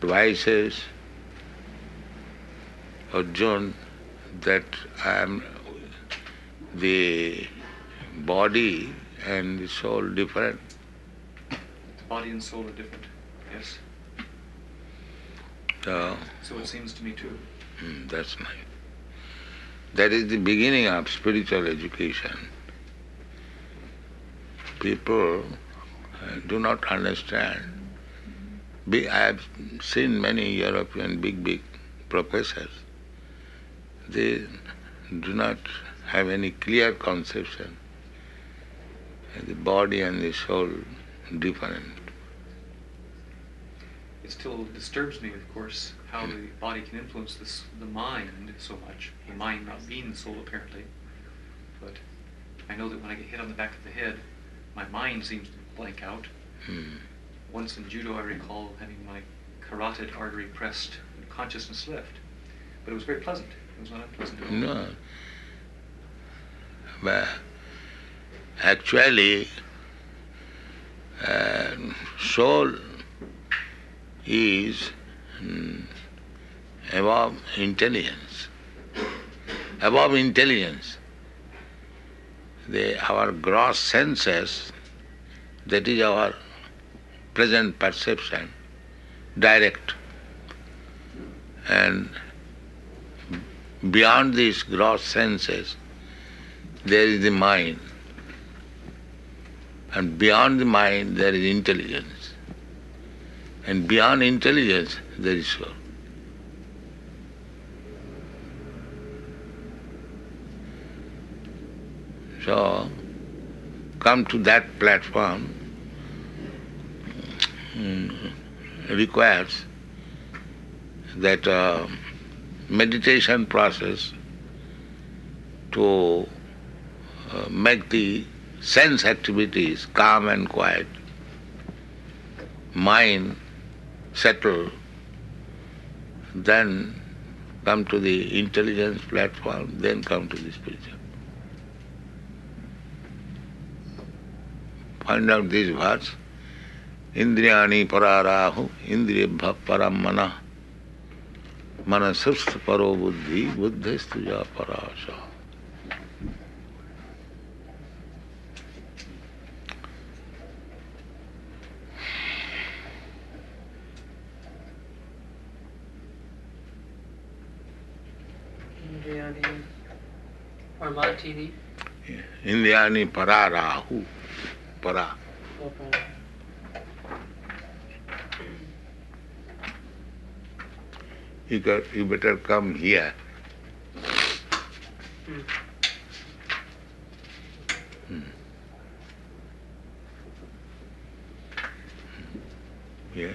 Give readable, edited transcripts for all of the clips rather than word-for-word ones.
advises Arjuna that I am the body and the soul different. The body and soul are different, yes. So it seems to me too. That's nice. That is the beginning of spiritual education. People do not understand. I have seen many European big professors. They do not have any clear conception. The body and the soul different. It still disturbs me, of course, how the body can influence the mind so much. The mind not being the soul, apparently. But I know that when I get hit on the back of the head, my mind seems to blank out. Once in judo, I recall having my carotid artery pressed and consciousness left. But it was very pleasant. It was not unpleasant at all. No. But actually, soul is above intelligence. Above intelligence. Our gross senses, that is our present perception, direct. And beyond these gross senses, there is the mind. And beyond the mind, there is intelligence. And beyond intelligence, there is soul. So, come to that platform requires that meditation process to make the sense activities calm and quiet, mind settle, then come to the intelligence platform, then come to the spiritual. Find out this verse. Indriyani pararahu, indriyabha param mana, manasastha paro buddhi, buddhistuja parasa. Indriyani Parmatini. Indriyani pararahu, para. You better come here. Yeah.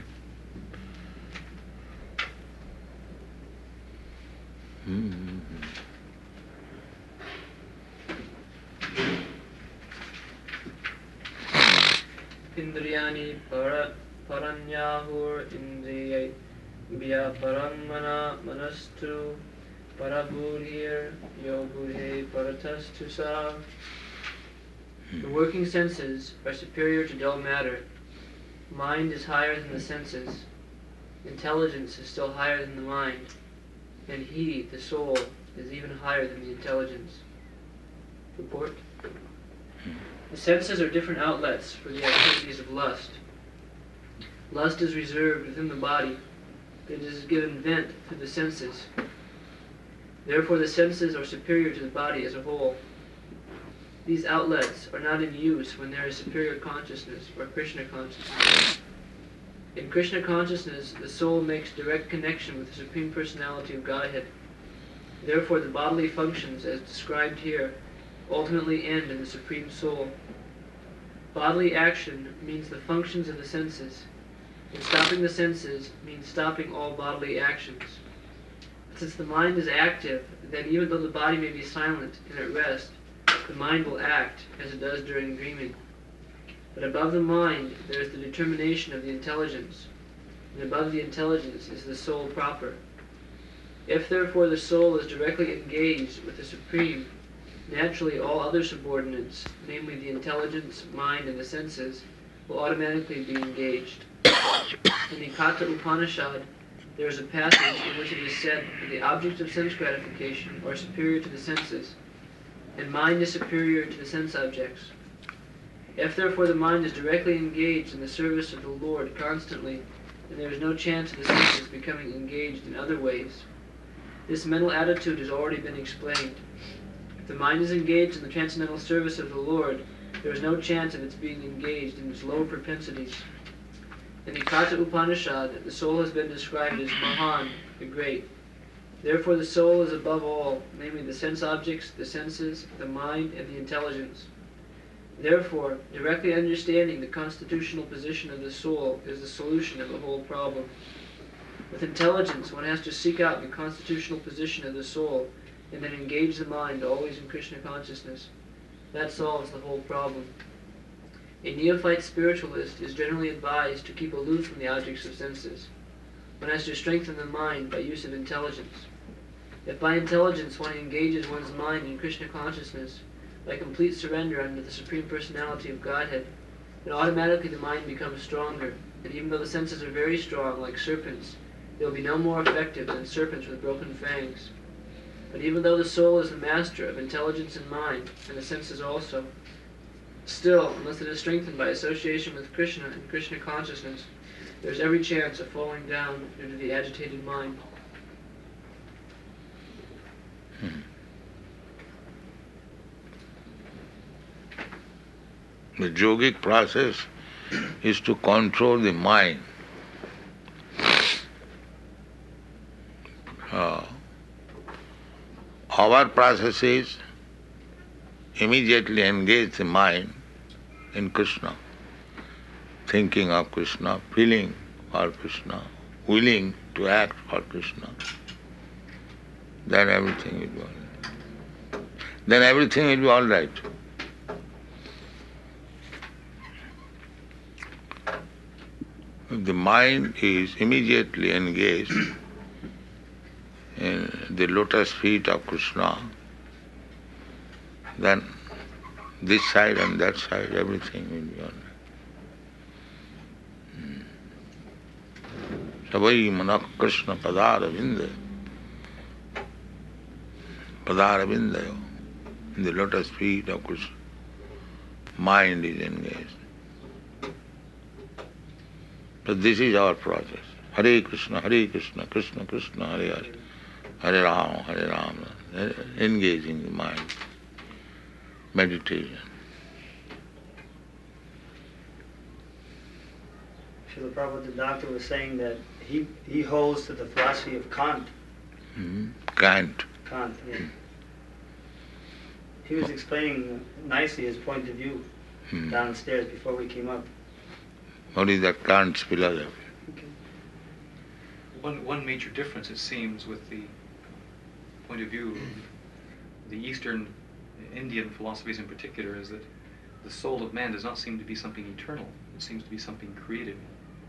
Indriyani paranyahur indriyai vyaparamana manastu parabudhir yobudhe paratastusa. The working senses are superior to dull matter. Mind is higher than the senses. Intelligence is still higher than the mind. And he, the soul, is even higher than the intelligence. Report. The senses are different outlets for the activities of lust. Lust is reserved within the body. It is given vent through the senses. Therefore the senses are superior to the body as a whole. These outlets are not in use when there is superior consciousness or Krishna consciousness. In Krishna consciousness, the soul makes direct connection with the Supreme Personality of Godhead. Therefore the bodily functions, as described here, ultimately end in the Supreme Soul. Bodily action means the functions of the senses, and stopping the senses means stopping all bodily actions. Since the mind is active, then even though the body may be silent and at rest, the mind will act as it does during dreaming. But above the mind there is the determination of the intelligence, and above the intelligence is the soul proper. If therefore the soul is directly engaged with the Supreme, naturally all other subordinates, namely the intelligence, mind, and the senses, will automatically be engaged. In the Katha Upanishad, there is a passage in which it is said that the objects of sense gratification are superior to the senses, and mind is superior to the sense objects. If therefore the mind is directly engaged in the service of the Lord constantly, then there is no chance of the senses becoming engaged in other ways. This mental attitude has already been explained. If the mind is engaged in the transcendental service of the Lord, there is no chance of its being engaged in its lower propensities. In the Katha Upanishad, the soul has been described as Mahan, the great. Therefore the soul is above all, namely the sense objects, the senses, the mind, and the intelligence. Therefore, directly understanding the constitutional position of the soul is the solution of the whole problem. With intelligence, one has to seek out the constitutional position of the soul and then engage the mind always in Krishna consciousness. That solves the whole problem. A neophyte spiritualist is generally advised to keep aloof from the objects of senses. One has to strengthen the mind by use of intelligence. If by intelligence one engages one's mind in Krishna consciousness, by complete surrender under the Supreme Personality of Godhead, then automatically the mind becomes stronger, and even though the senses are very strong, like serpents, they will be no more effective than serpents with broken fangs. But even though the soul is the master of intelligence and mind, and the senses also, still, unless it is strengthened by association with Krishna and Krishna consciousness, there is every chance of falling down due to the agitated mind. The yogic process is to control the mind. Our process is immediately engage the mind in Krishna, thinking of Krishna, feeling for Krishna, willing to act for Krishna. Then everything will be all right. Then everything will be all right. If the mind is immediately engaged in the lotus feet of Krishna, then this side and that side, everything will be all right. Savai manak Krishna padaravindayo. Padaravindayo. In the lotus feet of Krishna, mind is engaged. So this is our process. Hare Krishna, Krishna Krishna, Hare Hare. Hare Rama, engaging the mind. Meditation. Srila Prabhupada, the doctor, was saying that he holds to the philosophy of Kant. Kant. Kant, yeah. He was explaining nicely his point of view downstairs before we came up. What is that Kant's philosophy? Okay. One major difference, it seems, with the point of view of the Eastern Indian philosophies in particular, is that the soul of man does not seem to be something eternal. It seems to be something created.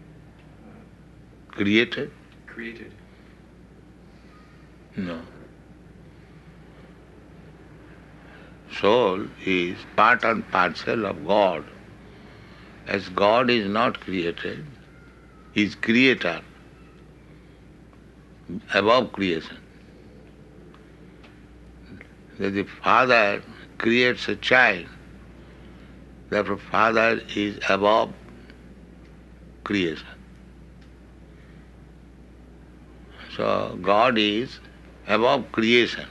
Created? Created. No. Soul is part and parcel of God. As God is not created, He is creator, above creation. That the father creates a child, therefore father is above creation. So God is above creation.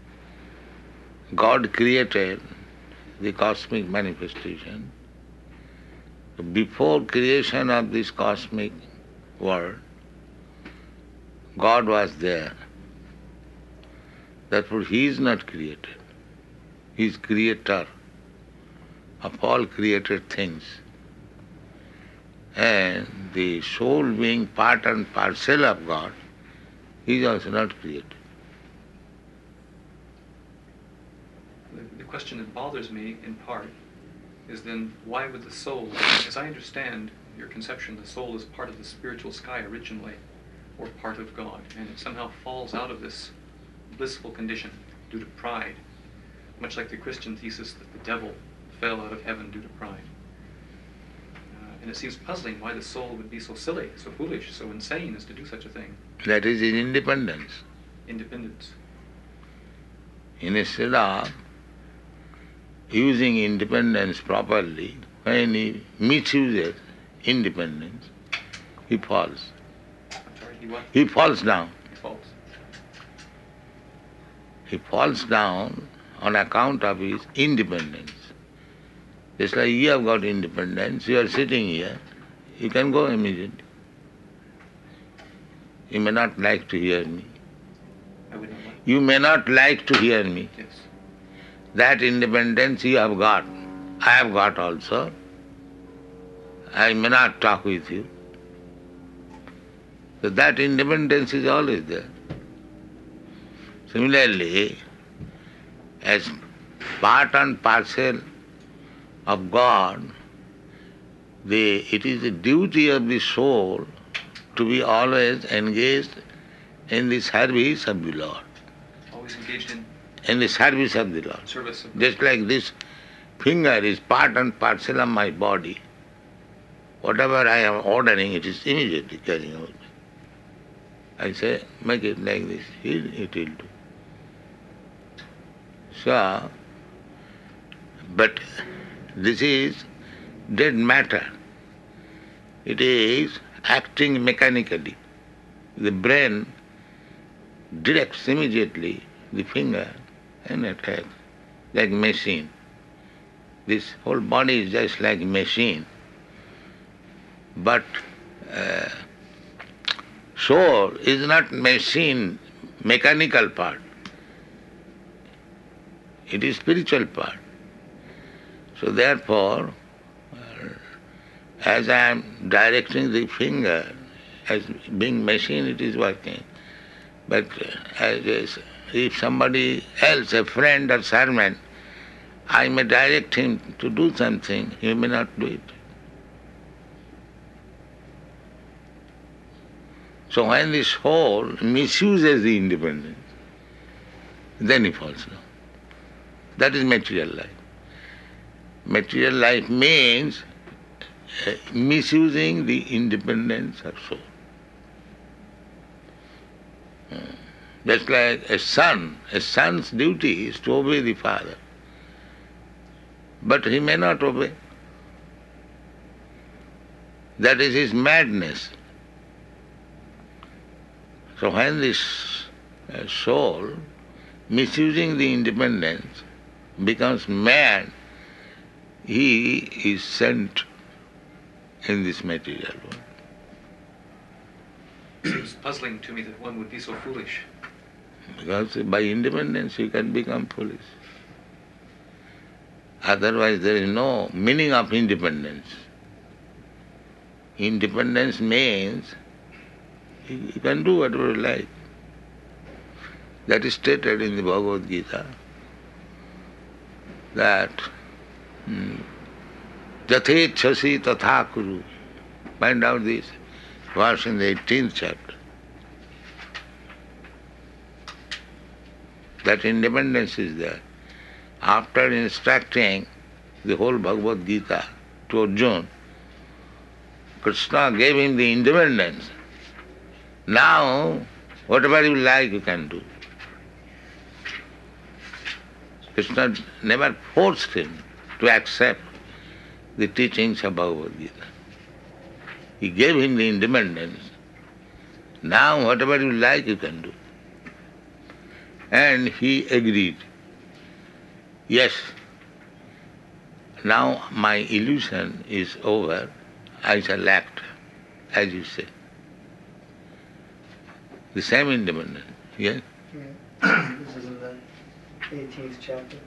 God created the cosmic manifestation. Before creation of this cosmic world, God was there. Therefore He is not created. He is creator of all created things. And the soul being part and parcel of God, He is also not created. The question that bothers me, in part, is then why would the soul, as I understand your conception, the soul is part of the spiritual sky originally, or part of God, and it somehow falls out of this blissful condition due to pride, much like the Christian thesis that the devil fell out of heaven due to pride. And it seems puzzling why the soul would be so silly, so foolish, so insane as to do such a thing. That is his independence. Independence. Instead of using independence properly, when he misuses independence, he falls. I'm sorry, he what? He falls down. He falls. He falls down on account of his independence. Just like you have got independence, you are sitting here, you can go immediately. You may not like to hear me. I would not like. You may not like to hear me. Yes. That independence you have got. I have got also. I may not talk with you. So that independence is always there. Similarly, as part and parcel of God, it is the duty of the soul to be always engaged in the service of the Lord. Always engaged In the service of the Lord. service of Just like this finger is part and parcel of my body. Whatever I am ordering, it is immediately carrying out. I say, make it like this, it will do. So, but this is dead matter. It is acting mechanically. The brain directs immediately the finger and attacks, like machine. This whole body is just like machine. But soul is not machine, mechanical part. It is spiritual part. So therefore, as I am directing the finger, as being machine it is working. But if somebody else, a friend or servant, I may direct him to do something, he may not do it. So when the soul misuses the independence, then he falls down. That is material life. Material life means misusing the independence of soul. Just like a son's duty is to obey the father. But he may not obey. That is his madness. So when this soul, misusing the independence, becomes mad, he is sent in this material world. It seems puzzling to me that one would be so foolish. Because by independence you can become foolish. Otherwise there is no meaning of independence. Independence means you can do whatever you like. That is stated in the Bhagavad Gita, that Jathechasi tatha kuru. Find out this verse in the 18th chapter. That independence is there. After instructing the whole Bhagavad Gita to Arjuna, Krishna gave him the independence. Now, whatever you like, you can do. Krishna never forced him to accept the teachings of Bhagavad Gita. He gave him the independence. Now, whatever you like, you can do. And he agreed. Yes, now my illusion is over. I shall act, as you say. The same independence. Yes? Yeah. This is in the 18th chapter.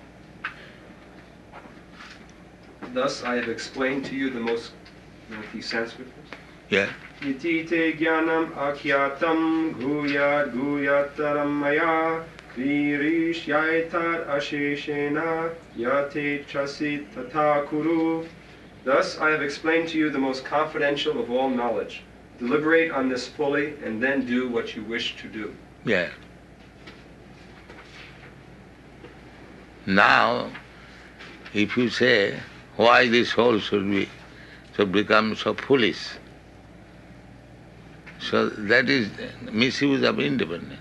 Thus I have explained to you the most, the Sanskrit. Yes? Iti te jnanam akyatam guyat guyataram maya virishyaitar asheshena yate chasi tata kuru. Thus I have explained to you the most confidential of all knowledge. Deliberate on this fully and then do what you wish to do. Yes. Now, if you say why this soul should be so become so foolish. So that is misuse of independence.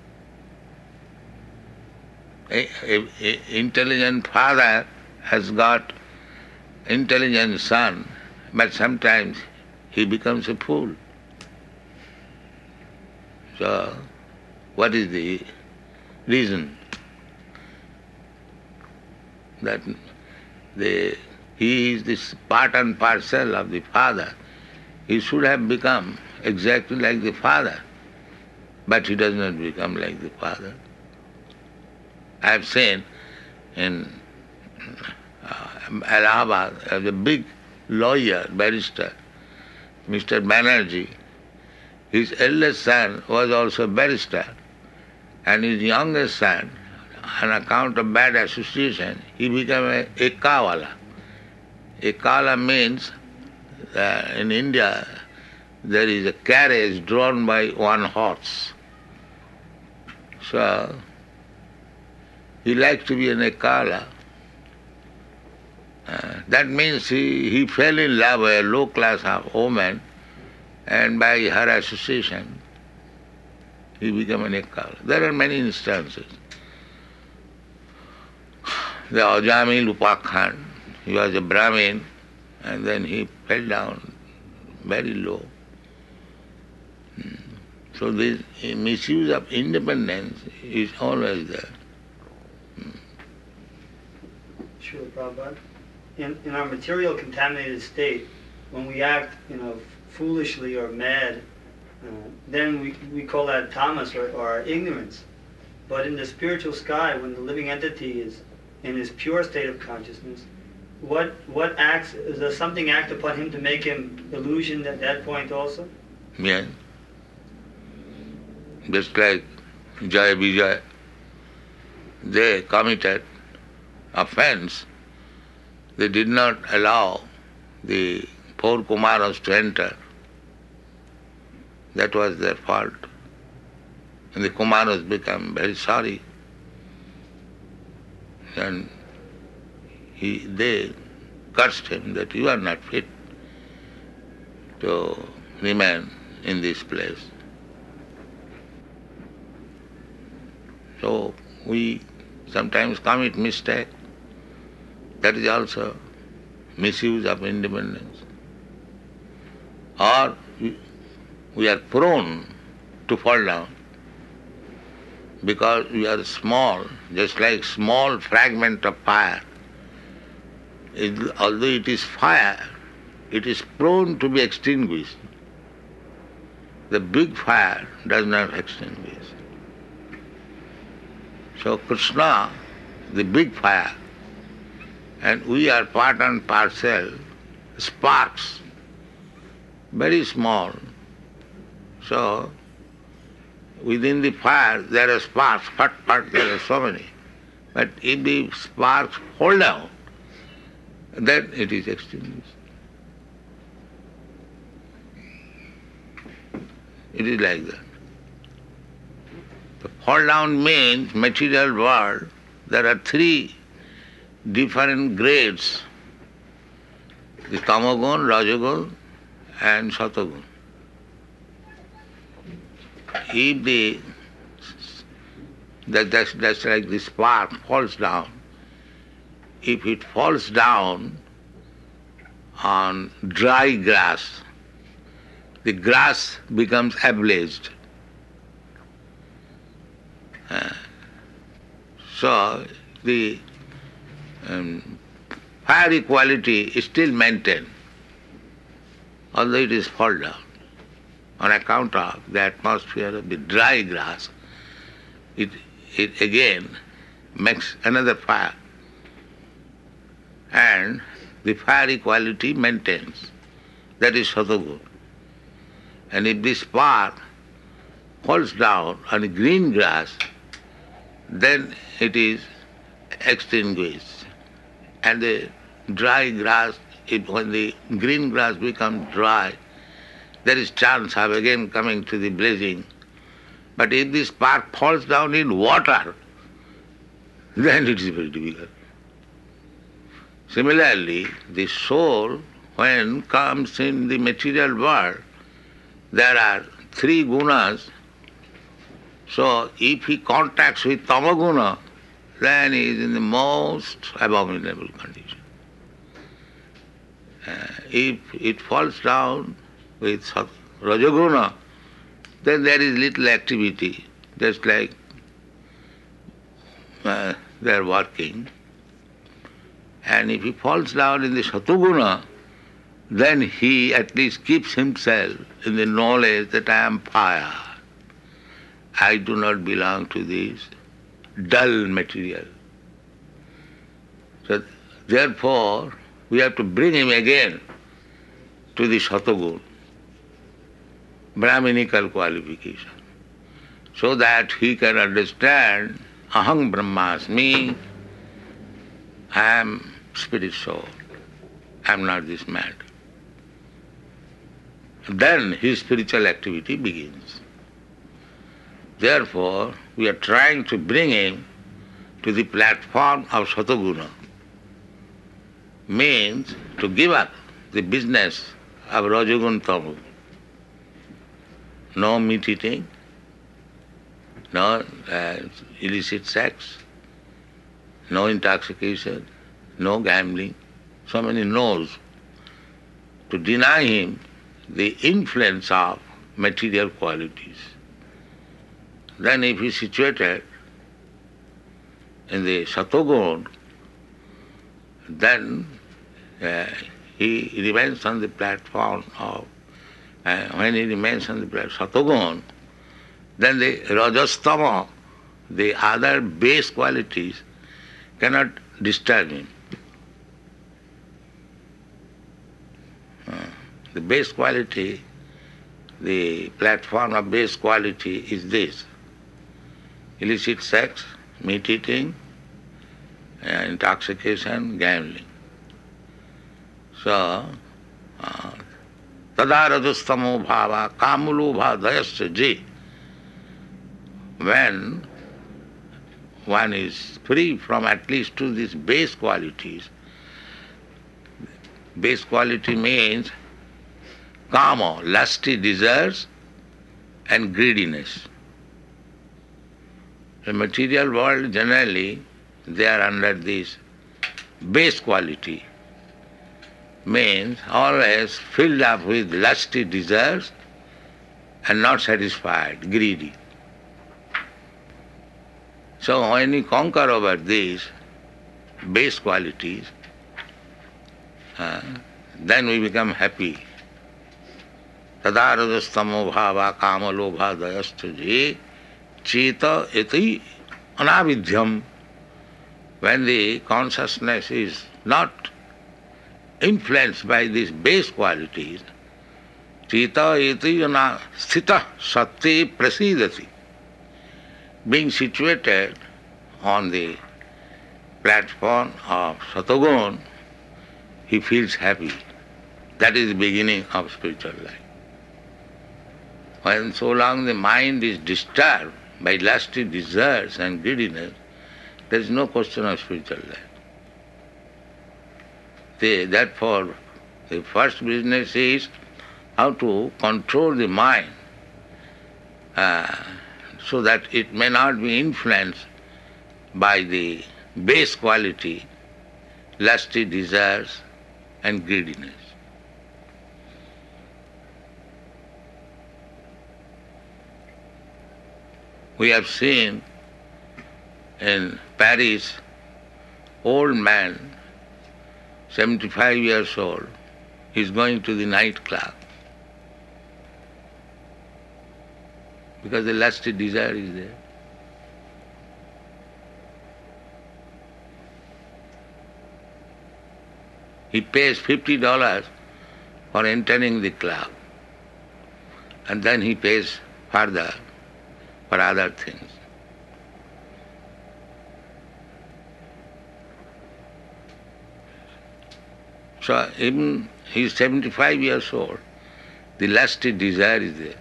A intelligent father has got intelligent son, but sometimes he becomes a fool. So, what is the reason? That he is this part and parcel of the father. He should have become exactly like the father, but he does not become like the father. I have seen in Allahabad, a big lawyer, barrister, Mr. Banerjee, his eldest son was also a barrister, and his youngest son, on account of bad association, he became a ekawala. Ekawala means in India there is a carriage drawn by one horse. So he likes to be an ekawala. That means he fell in love with a low-class woman, and by her association he became an ekawala. There are many instances. The Ajamil Upakhan, he was a Brahmin, and then he fell down very low. So this misuse of independence is always there. Sure, Prabhupada. In our material contaminated state, when we act, foolishly or mad, then we call that tamas or ignorance. But in the spiritual sky, when the living entity is in his pure state of consciousness, what acts, does something act upon him to make him illusioned at that point also? Yes. Just like Jaya Vijay, they committed offense. They did not allow the 4 Kumaras to enter. That was their fault. And the Kumaras became very sorry. And they cursed him that you are not fit to remain in this place. So we sometimes commit mistake. That is also misuse of independence. Or we are prone to fall down because we are small, just like small fragment of fire. Although it is fire, it is prone to be extinguished. The big fire does not extinguish. So Krishna, the big fire, and we are part and parcel, sparks, very small. So within the fire there are sparks, there are so many. But if the sparks fall down, then it is extinguished. It is like that. The fall down means material world, there are 3 different grades, the Tamagun, Rajagun and Satagun. If that's like the spark falls down, if it falls down on dry grass, the grass becomes ablazed. So the fiery quality is still maintained, although it is fall down. On account of the atmosphere of the dry grass, it again makes another fire, and the fiery quality maintains. That is Satagun. And if this spark falls down on the green grass, then it is extinguished. And the dry grass, when the green grass becomes dry, there is chance of again coming to the blazing. But if this spark falls down in water, then it is very difficult. Similarly, the soul, when comes in the material world, there are three gunas. So if he contacts with tamaguna, then he is in the most abominable condition. If it falls down with rajaguna, then there is little activity, just like they are working. And if he falls down in the satoguna, then he at least keeps himself in the knowledge that I am fire. I do not belong to this dull material. So therefore, we have to bring him again to the Satagun, Brahminical qualification, so that he can understand Aham Brahmasmi, I am spirit soul, I am not this matter. Then his spiritual activity begins. Therefore, we are trying to bring him to the platform of Sataguna. Means to give up the business of Rajagun Tamu. No meat eating, no illicit sex, no intoxication, no gambling, so many no's. To deny him the influence of material qualities. Then if he is situated in the Satogun, then he remains on the platform of, when he remains on the platform Satogun, then the Rajastama, the other base qualities, cannot disturb him. The base quality, the platform of base quality is this: illicit sex, meat eating, intoxication, gambling. So, tada rajastamo bhava kamulobha dayasya je. When one is free from at least two these base qualities, base quality means kama, lusty desires and greediness. The material world generally, they are under this base quality, means always filled up with lusty desires and not satisfied, greedy. So when we conquer over these base qualities, then we become happy. Tada rajastamo bhava kama lobha dayasya je cheta iti anavidyam. When the consciousness is not influenced by these base qualities, cheta iti sthita satti prasidati. Being situated on the platform of Satagun, he feels happy. That is the beginning of spiritual life. When so long the mind is disturbed by lusty desires and greediness, there is no question of spiritual life. Therefore, the first business is how to control the mind so that it may not be influenced by the base quality, lusty desires and greediness. We have seen in Paris, old man, 75 years old, is going to the nightclub because the lusty desire is there. He pays $50 for entering the club, and then he pays further for other things. So even he is 75 years old, the lusty desire is there.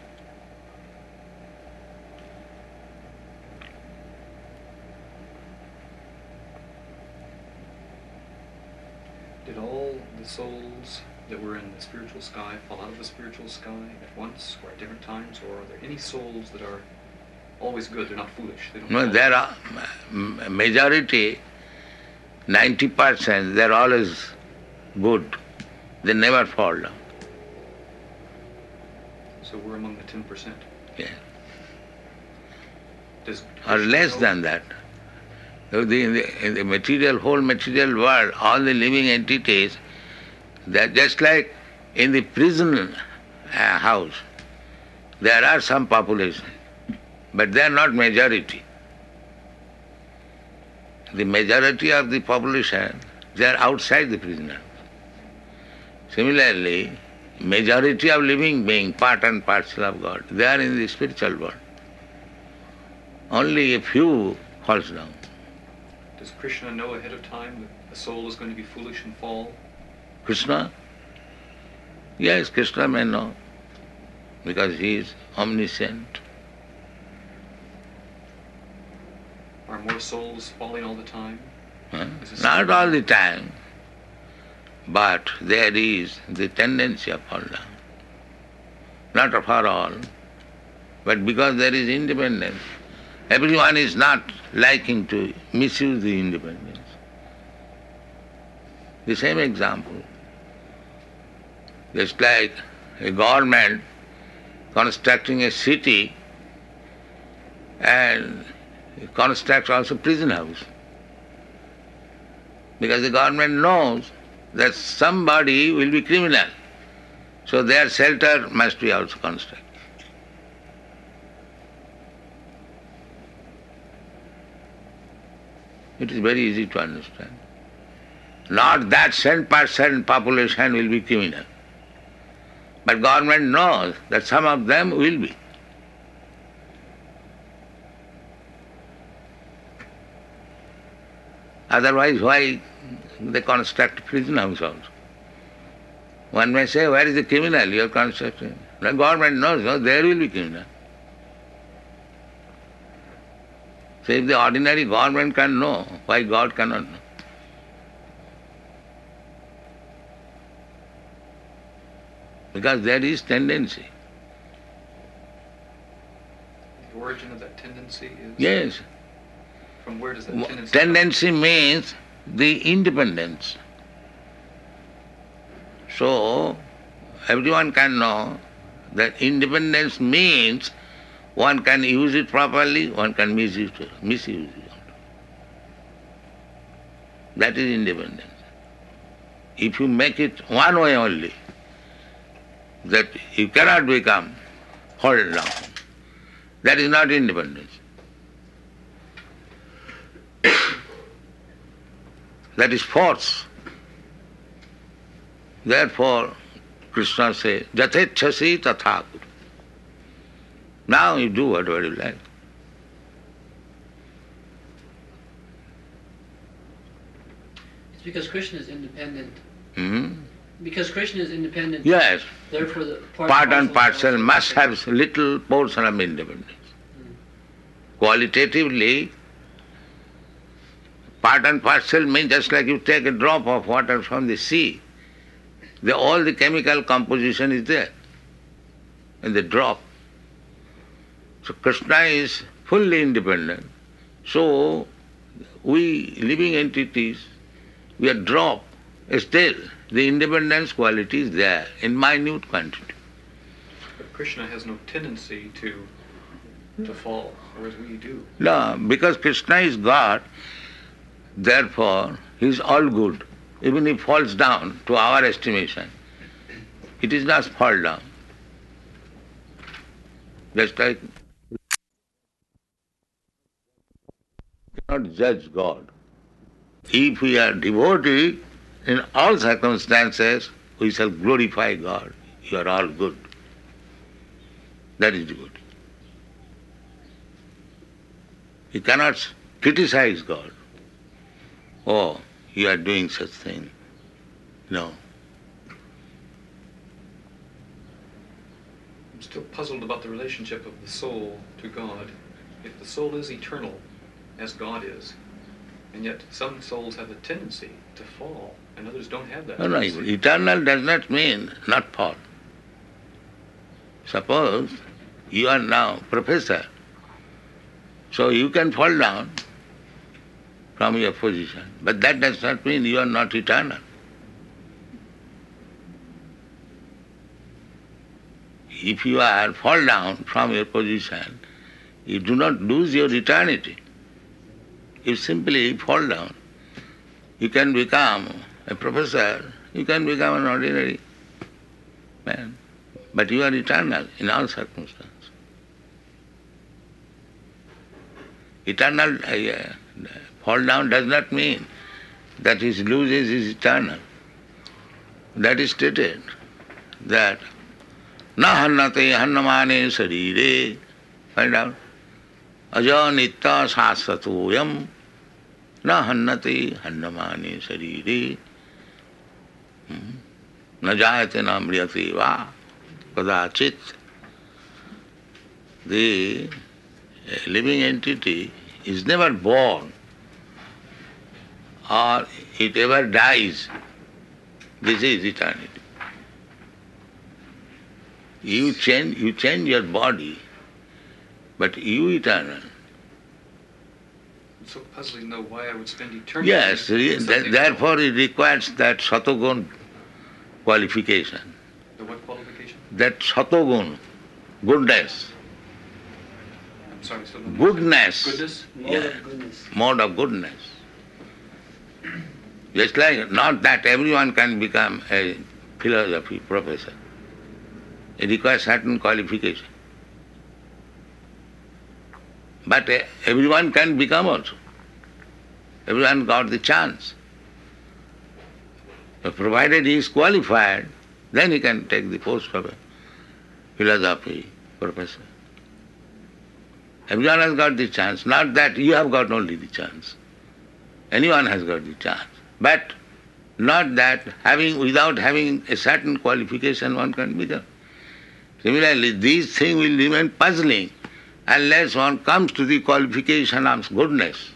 Did all the souls that were in the spiritual sky fall out of the spiritual sky at once or at different times, or are there any souls that are always good, they're not foolish? They don't No, fall there out? are majority, 90%, they're always good. They never fall down. So we're among the 10%. Yeah. Does Or Krishna less know- than that. In the material, whole material world, all the living entities, they're just like in the prison house. There are some population, but they are not majority. The majority of the population, they are outside the prison house. Similarly, majority of living beings, part and parcel of God, they are in the spiritual world. Only a few falls down. Does Krishna know ahead of time that a soul is going to be foolish and fall? Krishna? Yes, Krishna may know, because he is omniscient. Are more souls falling all the time? Huh? Is it Not something- all the time, but there is the tendency of fall down. Not for all, but because there is independence. Everyone is not liking to misuse the independence. The same example. Just like a government constructing a city and constructs also prison house. Because the government knows that somebody will be criminal. So their shelter must be also constructed. It is very easy to understand. Not that 10% population will be criminal. But government knows that some of them will be. Otherwise, why they construct prison house also? One may say, where is the criminal you are constructing? The government knows, no, there will be criminal. So if the ordinary government can know, why God cannot know? Because there is tendency. The origin of that tendency is... Yes. From where does that tendency come? Tendency means the independence. So, everyone can know that independence means one can use it properly, one can misuse it. That is independence. If you make it one way only, that you cannot become held down, that is not independence. That is force. Therefore, Krishna says, Jatechasi tatha kuru. Now you do whatever you like. It's because Krishna is independent. Hmm? Because Krishna is independent. Yes, Therefore, the part and parcel also must independent. have little portion of independence. Qualitatively, part and parcel means just like you take a drop of water from the sea. All the chemical composition is there in the drop. So Krishna is fully independent. So we living entities, we are drop. Still, the independence quality is there in minute quantity. But Krishna has no tendency to fall, whereas we do. No, because Krishna is God, therefore he is all good. Even if falls down to our estimation, it is not fall down. Just like you cannot judge God. If we are devotee, in all circumstances we shall glorify God. You are all good. That is devotee. You cannot criticize God. Oh, you are doing such thing. No. I'm still puzzled about the relationship of the soul to God. If the soul is eternal, as God is, And yet some souls have a tendency to fall, and others don't have that No, no, tendency. eternal does not mean not fall. Suppose you are now professor, so you can fall down from your position, but that does not mean you are not eternal. If you are fall down from your position, you do not lose your eternity. You simply fall down. You can become a professor, you can become an ordinary man, but you are eternal in all circumstances. Eternal fall down does not mean that he loses his eternal. That is stated that na hannate hannamane sarire. Find out. Aja nitya sasatoyam na hannate hannamane sarire. Na jayate na mriyate va kadachit. The living entity is never born or it ever dies. This is eternity. You change your body, but you eternal. It's so puzzling to know why I would spend eternity. Yes, in something therefore it requires that satogun qualification. The what qualification? That satogun, goodness. I'm sorry, so Goodness. Goodness? Mode Yeah. of goodness. Mode of goodness. Just like, not that everyone can become a philosophy professor. It requires certain qualification. But everyone can become also. Everyone got the chance. So provided he is qualified, then he can take the post of a philosophy professor. Everyone has got the chance. Not that you have got only the chance. Anyone has got the chance. But not that without having a certain qualification one can become. Similarly, these things will remain puzzling unless one comes to the qualification of goodness.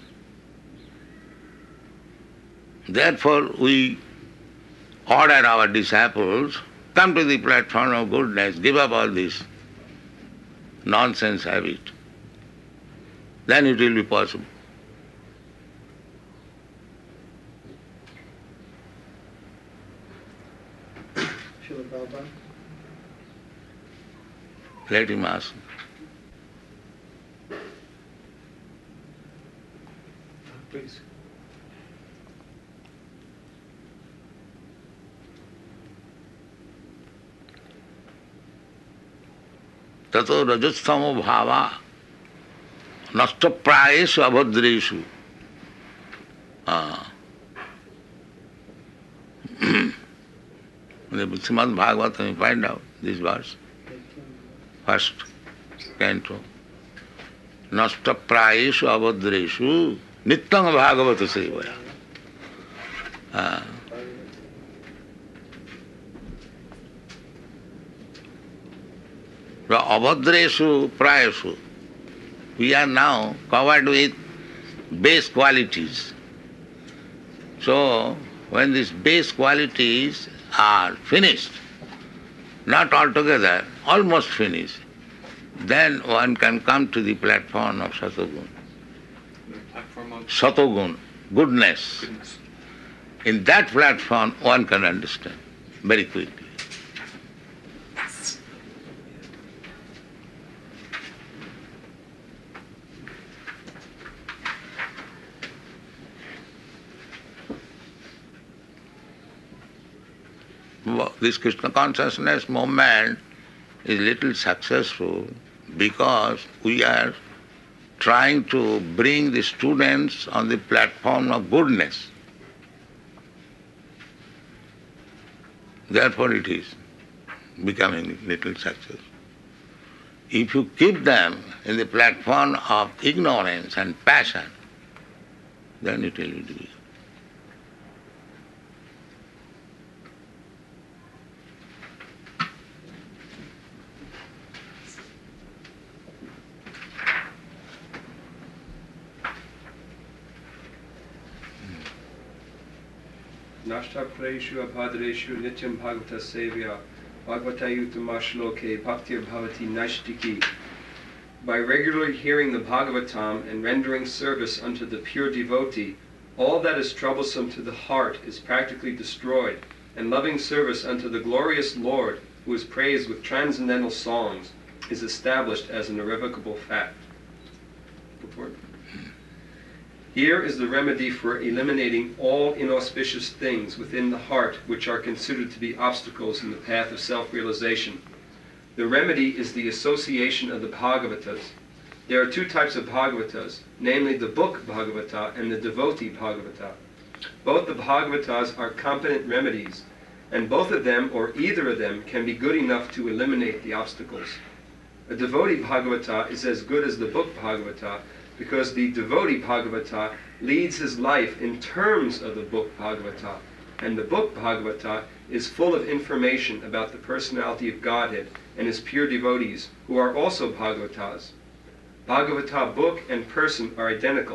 Therefore, we order our disciples, come to the platform of goodness, give up all this nonsense habit. Then it will be possible. Srila Prabhupada. Let him ask. Please. Tato rajastamo bhava nashtaprayesu abhadreshu. In the Srimad Bhagavatam you find out this verse. First canto. Nashtaprayesu abhadreshu nityam bhagavata sevaya. Abhadreshu prayasu. We are now covered with base qualities. So, when these base qualities are finished, not altogether, almost finished, then one can come to the platform of Satogun. The platform of Satogun, goodness. goodness. In that platform, one can understand very quickly. This Krishna consciousness movement is little successful because we are trying to bring the students on the platform of goodness. Therefore it is becoming little successful. If you keep them in the platform of ignorance and passion, then it will be difficult. Nashtapreshu Abhadreshu Nityam Bhagavata Sevya Bhagavatayutamashloke Bhaktir Bhavati Naishtiki. By regularly hearing the Bhagavatam and rendering service unto the pure devotee, all that is troublesome to the heart is practically destroyed, and loving service unto the glorious Lord, who is praised with transcendental songs, is established as an irrevocable fact. Purport. Here is the remedy for eliminating all inauspicious things within the heart which are considered to be obstacles in the path of self-realization. The remedy is the association of the Bhagavatas. There are two types of Bhagavatas, namely the book Bhagavata and the devotee Bhagavata. Both the Bhagavatas are competent remedies, and both of them or either of them can be good enough to eliminate the obstacles. A devotee Bhagavata is as good as the book Bhagavata because the devotee Bhagavata leads his life in terms of the book Bhagavata, and the book Bhagavata is full of information about the personality of Godhead and his pure devotees, who are also Bhagavatas. Bhagavata book and person are identical.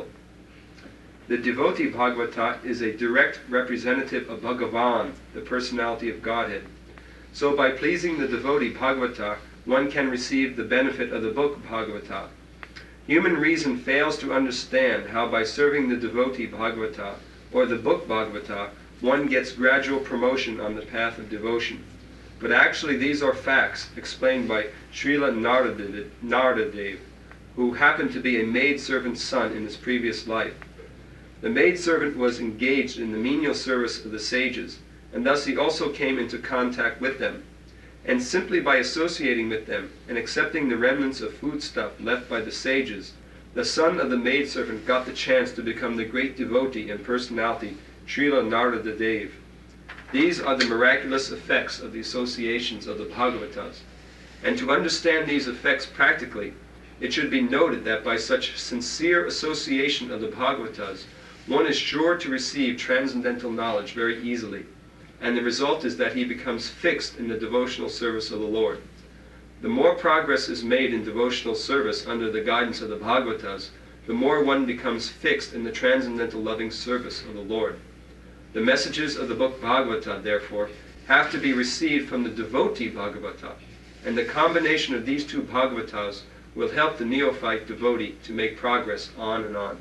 The devotee Bhagavata is a direct representative of Bhagavan, the personality of Godhead. So by pleasing the devotee Bhagavata, one can receive the benefit of the book Bhagavata. Human reason fails to understand how by serving the devotee Bhagavata or the book Bhagavata, one gets gradual promotion on the path of devotion. But actually these are facts explained by Srila Naradadev, who happened to be a maidservant's son in his previous life. The maidservant was engaged in the menial service of the sages, and thus he also came into contact with them. And simply by associating with them and accepting the remnants of foodstuff left by the sages, the son of the maidservant got the chance to become the great devotee and personality, Srila Naradadev. These are the miraculous effects of the associations of the Bhagavatas. And to understand these effects practically, it should be noted that by such sincere association of the Bhagavatas, one is sure to receive transcendental knowledge very easily, and the result is that he becomes fixed in the devotional service of the Lord. The more progress is made in devotional service under the guidance of the Bhagavatas, the more one becomes fixed in the transcendental loving service of the Lord. The messages of the book Bhagavata, therefore, have to be received from the devotee Bhagavata, and the combination of these two Bhagavatas will help the neophyte devotee to make progress on and on.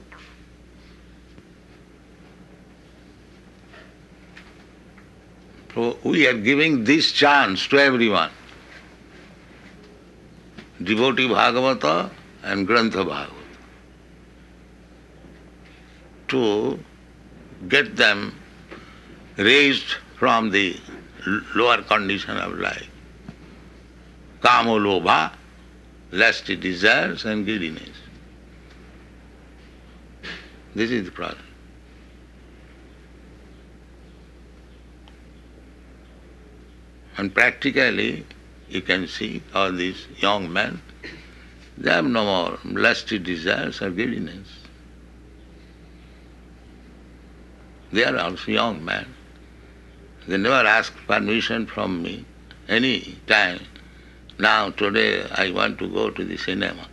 So we are giving this chance to everyone. Devotee Bhagavata and Grantha Bhagavata. To get them raised from the lower condition of life. Kama lobha, lusty desires and greediness. This is the problem. And practically, you can see all these young men, they have no more lusty desires or greediness. They are also young men. They never ask permission from me any time. Now, today, I want to go to the cinema.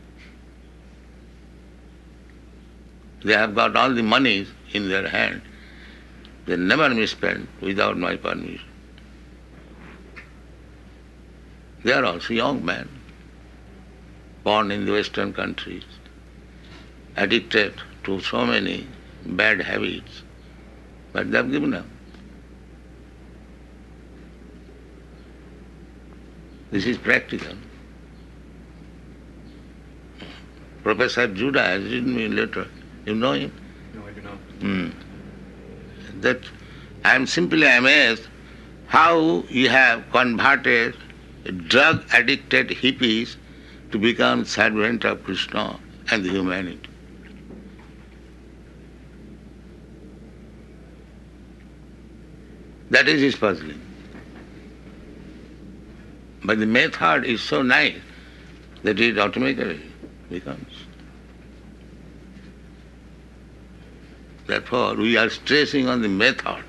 They have got all the money in their hand. They never misspend without my permission. They are also young men, born in the Western countries, addicted to so many bad habits, but they have given up. This is practical. Professor Judah has written me a letter. You know him? No, I do not. That I am simply amazed how you have converted drug-addicted hippies to become servant of Krishna and the humanity. That is his puzzling. But the method is so nice that it automatically becomes. Therefore, we are stressing on the method.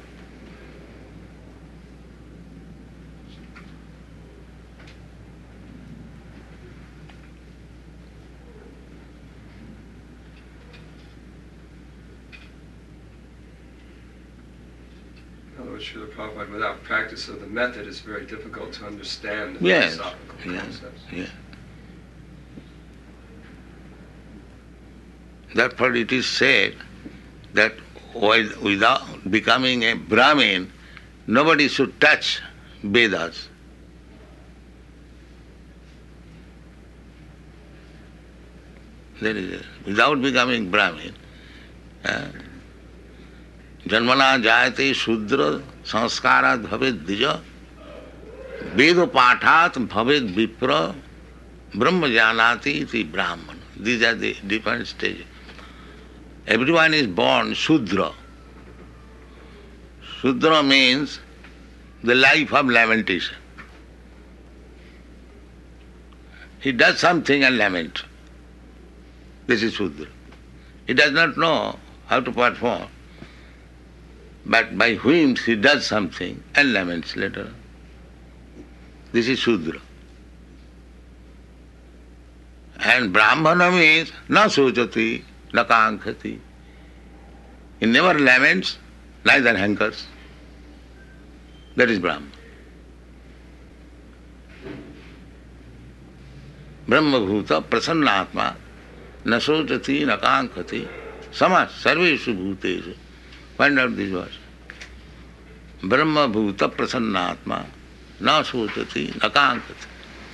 Srila Prabhupada, without practice of the method, it's very difficult to understand the Yes, philosophical yes, concepts. yes. Therefore it is said that without becoming a Brahmin, nobody should touch Vedas. There is without becoming Brahmin, Janmana jayate Shudra sanskarat bhavet dvija Vedo pathat bhavet vipra Brahma janati iti Brahman. These are the different stages. Everyone is born Shudra. Shudra means the life of lamentation. He does something and laments. This is Shudra. He does not know how to perform, but by whims he does something and laments later. This is Shudra. And Brahmana means na sochati, na kankhati. He never laments, neither hankers. That is Brahman. Brahma bhuta prasannatma na sochati, na kankhati. Sama sarveshu bhuteshu. Find out this verse. Brahma bhuta prasannatma na sochati, na kankhati.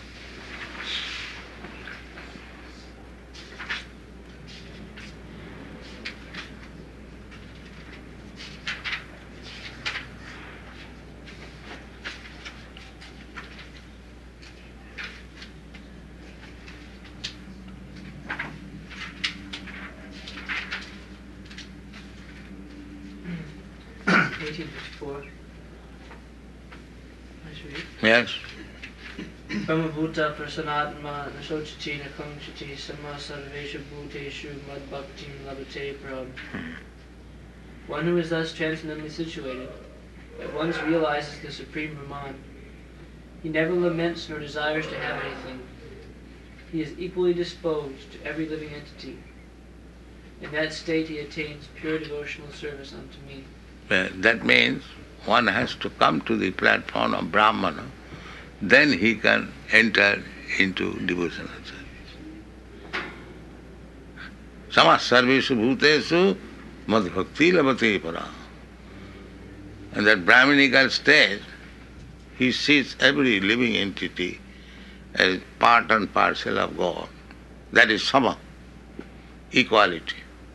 Yes. Brahmabhuta prasanatma nasochati nakamchati sama sarveshu bhuteshu madbhaktim labhate prabhu. One who is thus transcendently situated at once realizes the Supreme Brahman. He never laments nor desires to have anything. He is equally disposed to every living entity. In that state he attains pure devotional service unto me. That means one has to come to the platform of Brahmana, then he can enter into devotional service. Samas sarveshu bhuteshu madbhakti labhate para. In that Brahminical stage, he sees every living entity as part and parcel of God. That is sama, equality.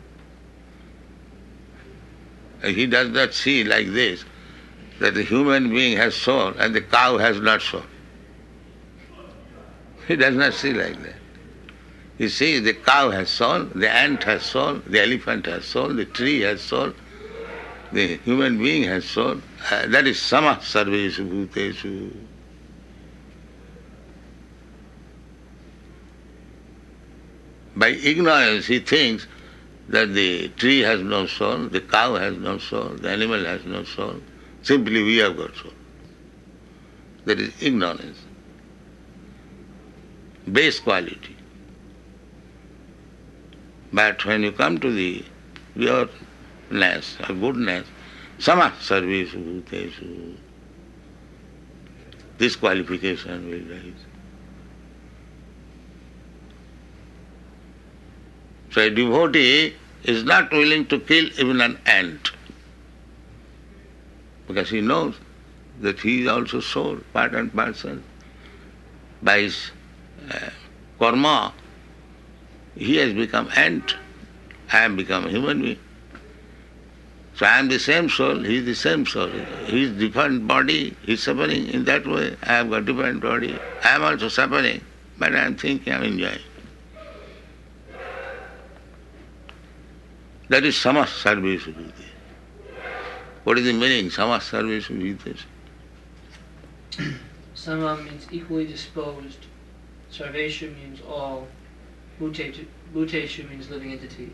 He does not see like this, that the human being has soul and the cow has not soul. He does not see like that. He sees the cow has soul, the ant has soul, the elephant has soul, the tree has soul, the human being has soul. That is sama sarveshu bhuteshu. By ignorance he thinks that the tree has no soul, the cow has no soul, the animal has no soul. Simply we have got soul. That is ignorance. Base quality. But when you come to the pureness or goodness, sama sarveshu bhuteshu, this qualification will rise. So a devotee is not willing to kill even an ant, because he knows that he is also soul, part and parcel. By his karma, he has become ant, I have become a human being. So I am the same soul, he is the same soul. He is different body, he is suffering in that way, I have got different body. I am also suffering, but I am thinking, I am enjoying. That is samas sarveshu bhuteshu. What is the meaning, samas sarveshu bhuteshu? Sama means equally disposed. Sarveshu means all. Bhuteshu means living entity.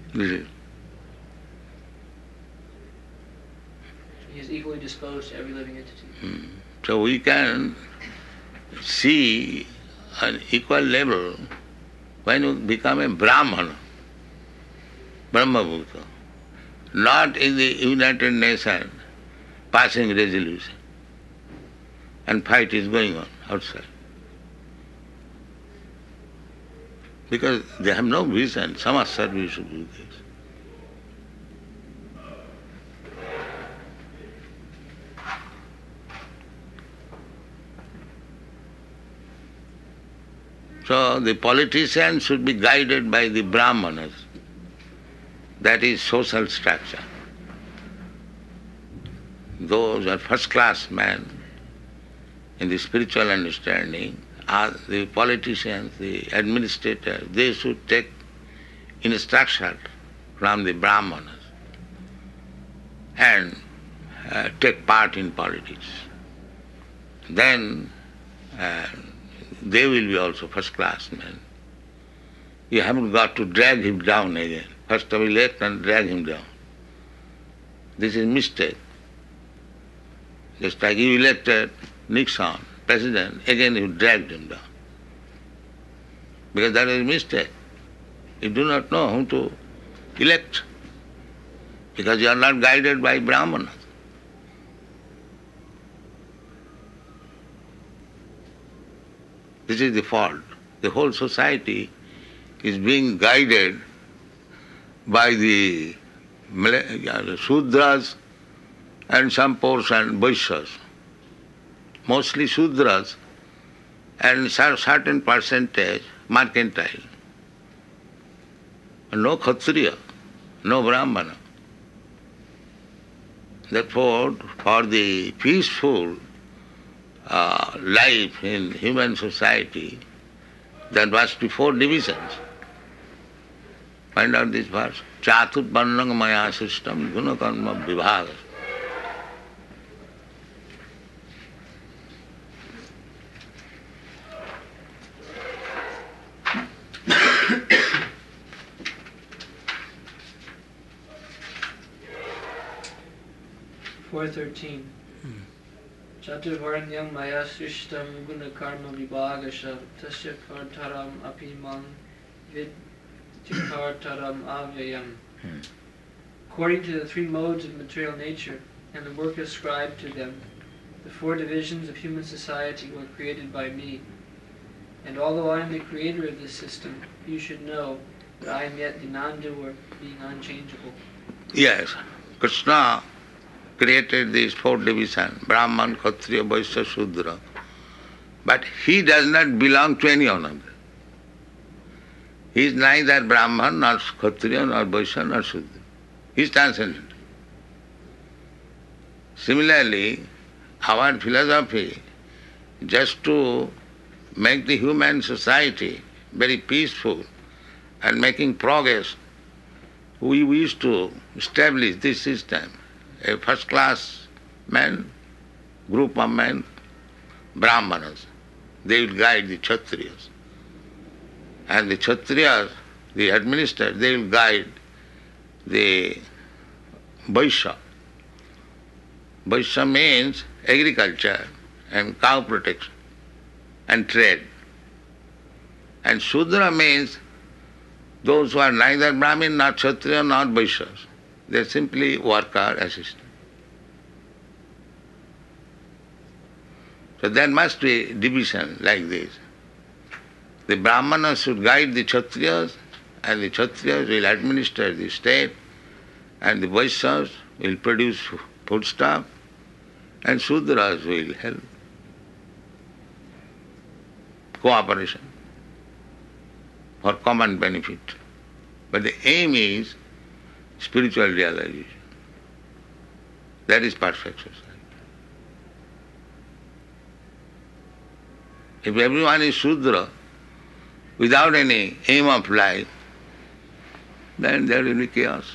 He is equally disposed to every living entity. So we can see an equal level when you become a Brahmana, Brahmabhuta. Not in the United Nations, passing resolution. And fight is going on outside. Because they have no vision, Samaj service should do this. So the politicians should be guided by the Brahmanas. That is social structure. Those are first-class men in the spiritual understanding are the politicians, the administrators. They should take instruction from the Brahmanas and take part in politics. Then they will be also first-class men. You haven't got to drag him down again. First of elect and drag him down. This is mistake. Just like you elected Nixon, president, again you dragged him down. Because that is a mistake. You do not know whom to elect. Because you are not guided by Brahmanas. This is the fault. The whole society is being guided by the Sudras and some portion Vaishyas. Mostly Sudras and certain percentage mercantile. No Kshatriya, no Brahmana. Therefore, for the peaceful life in human society, there must be 4 divisions. Find out this verse. Chatur varnang maya system guna karma vibhaga. .413 Chaturvarnyam maya srishtam guna karma vibhagasha tasya kartaram apimang vidyakartaram avyayam. According to the 3 modes of material nature and the work ascribed to them, the 4 divisions of human society were created by me. And although I am the creator of this system, you should know that I am yet the non-doer, being unchangeable. Yes, Krishna created these 4 divisions, Brahman, Kshatriya, Vaishya, Shudra. But he does not belong to any one of them. He is neither Brahman, nor Kshatriya, nor Vaishya, nor Shudra. He is transcendent. Similarly, our philosophy, just to make the human society very peaceful and making progress, we wish to establish this system. A first-class man, group of men, Brahmanas, they will guide the Kshatriyas. And the Kshatriyas, the administrators, they will guide the Vaishya. Vaishya means agriculture and cow protection and trade. And Shudra means those who are neither Brahmin, nor Kshatriya, nor Vaishyas. They are simply worker, assistant. So there must be division like this. The Brahmanas should guide the Kshatriyas, and the Kshatriyas will administer the state, and the Vaishyas will produce foodstuff, and Shudras will help. Cooperation for common benefit. But the aim is spiritual realization. That is perfect society. If everyone is Shudra, without any aim of life, then there will be chaos.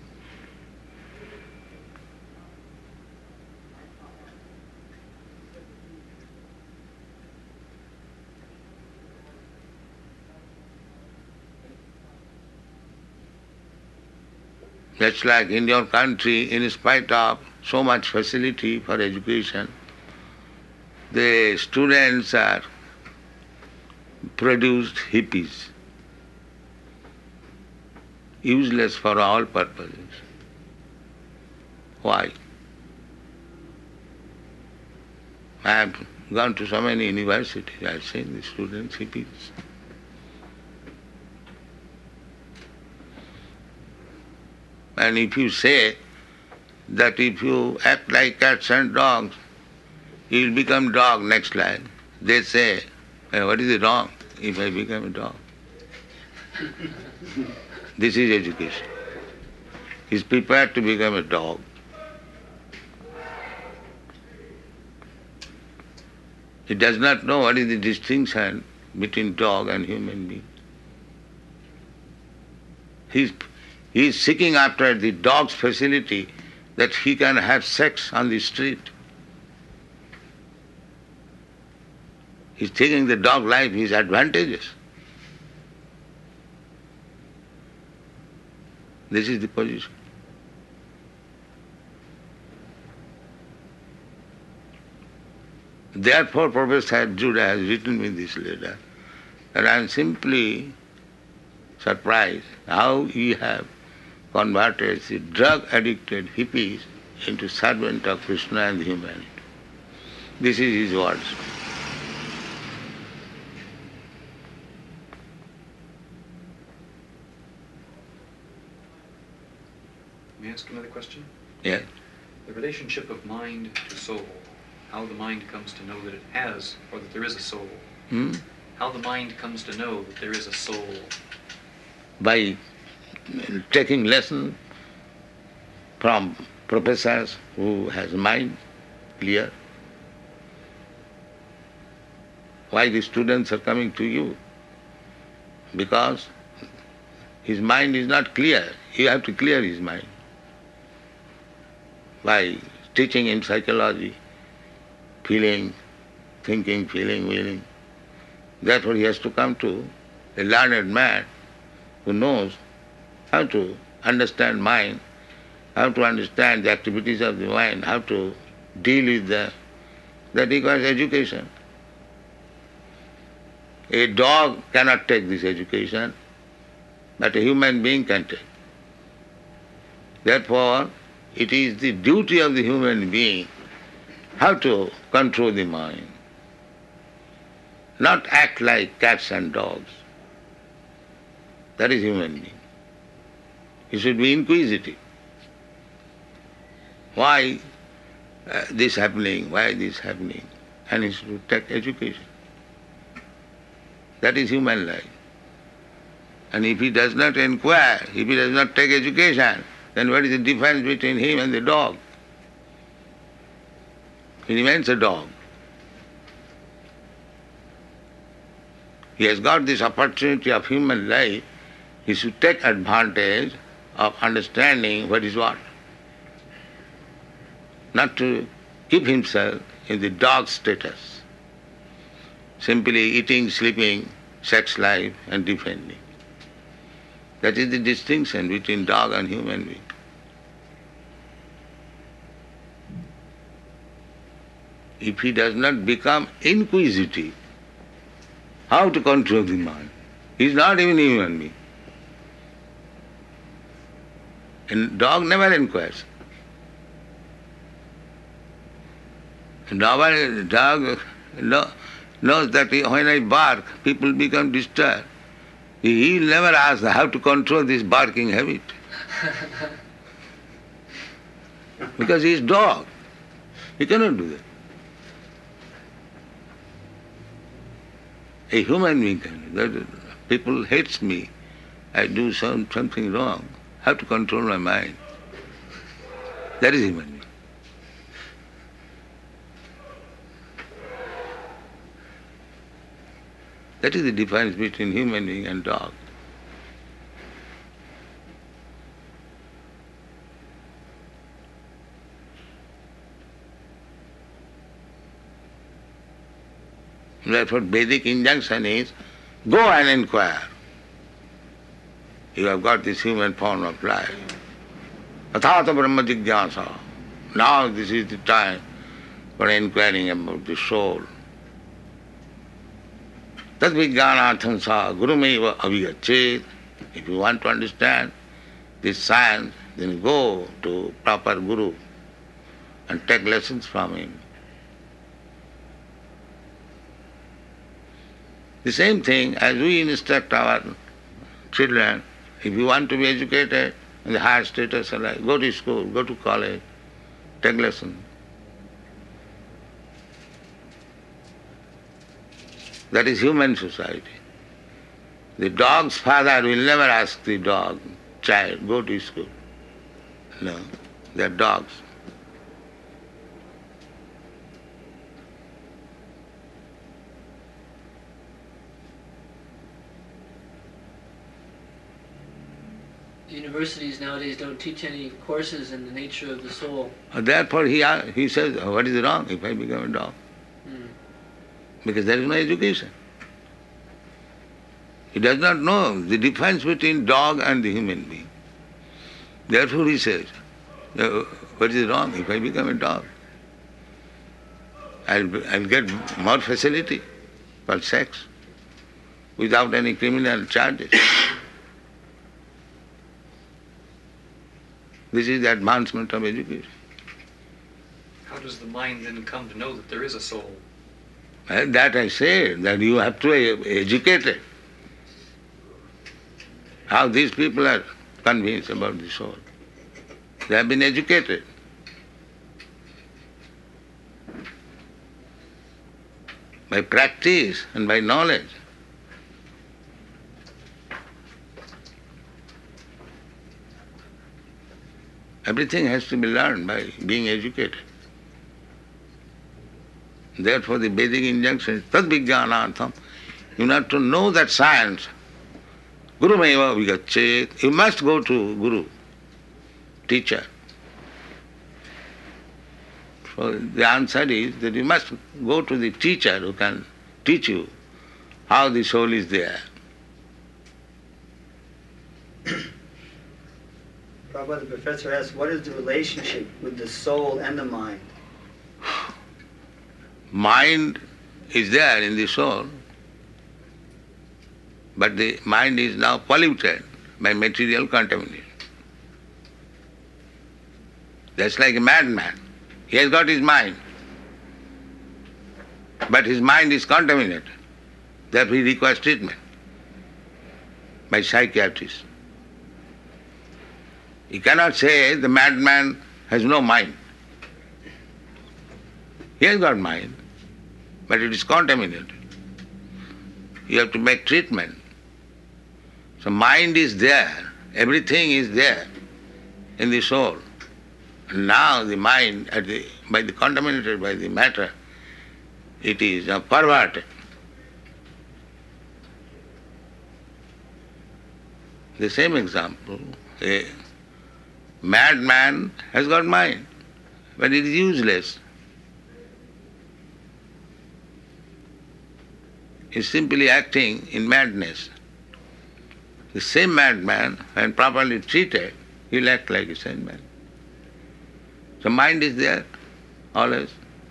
That's like in your country, in spite of so much facility for education, the students are produced hippies, useless for all purposes. Why? I have gone to so many universities, I have seen the students, hippies. And if you say that if you act like cats and dogs, you will become dog next line. They say, what is wrong if I become a dog? This is education. He is prepared to become a dog. He does not know what is the distinction between dog and human being. He is seeking after the dog's facility that he can have sex on the street. He is taking the dog life, his advantages. This is the position. Therefore, Professor Judah has written me this letter, and I am simply surprised how he have converted the drug-addicted hippies into servant of Krishna and humanity. This is his words. May I ask another question? Yes. The relationship of mind to soul. How the mind comes to know that it has, or that there is a soul. How the mind comes to know that there is a soul. By taking lesson from professors who has mind clear. Why the students are coming to you? Because his mind is not clear. You have to clear his mind. By teaching him psychology, feeling, thinking, feeling, willing. Therefore he has to come to a learned man who knows how to understand mind, how to understand the activities of the mind, how to deal with them. That requires education. A dog cannot take this education, but a human being can take. Therefore, it is the duty of the human being how to control the mind, not act like cats and dogs. That is human being. He should be inquisitive. Why this happening? Why this happening? And he should take education. That is human life. And if he does not inquire, if he does not take education, then what is the difference between him and the dog? He remains a dog. He has got this opportunity of human life. He should take advantage of understanding what is what. Not to keep himself in the dog status, simply eating, sleeping, sex life and defending. That is the distinction between dog and human being. If he does not become inquisitive, how to control the mind? He is not even human being. And dog never inquires. Dog knows that when I bark, people become disturbed. He will never ask how to control this barking habit. Because he is dog. He cannot do that. A human being can do that. People hates me. I do something wrong. How to control my mind? That is human being. That is the difference between human being and dog. Therefore, Vedic injunction is, go and inquire. You have got this human form of life. Athata Brahma Jigyasa. Now this is the time for inquiring about the soul. Tad vijnanatham sa gurumeva avigachet. If you want to understand this science, then go to proper guru and take lessons from him. The same thing as we instruct our children, if you want to be educated in the higher status of life, go to school, go to college, take lesson. That is human society. The dog's father will never ask the dog, child, go to school. No, they are dogs. Universities nowadays don't teach any courses in the nature of the soul. Therefore he says, what is wrong if I become a dog? Because there is no education. He does not know the difference between dog and the human being. Therefore he says, what is wrong if I become a dog? I'll get more facility for sex without any criminal charges. This is the advancement of education. How does the mind then come to know that there is a soul? That I say, that you have to be educated. How these people are convinced about the soul. They have been educated. By practice and by knowledge. Everything has to be learned by being educated. Therefore the Vedic injunction is tad vijnanartham. You have to know that science. Guru meva vigachet. You must go to Guru, teacher. So the answer is that you must go to the teacher who can teach you how the soul is there. Prabhupada, the professor asks, what is the relationship with the soul and the mind? Mind is there in the soul, but the mind is now polluted by material contamination. That's like a madman. He has got his mind, but his mind is contaminated. Therefore he requires treatment by psychiatrists. You cannot say the madman has no mind. He has got mind, but it is contaminated. You have to make treatment. So mind is there, everything is there in the soul. And now the mind, contaminated by the matter, it is perverted. The same example, a madman has got mind, but it is useless. He is simply acting in madness. The same madman, when properly treated, he will act like a sane man. So mind is there, always,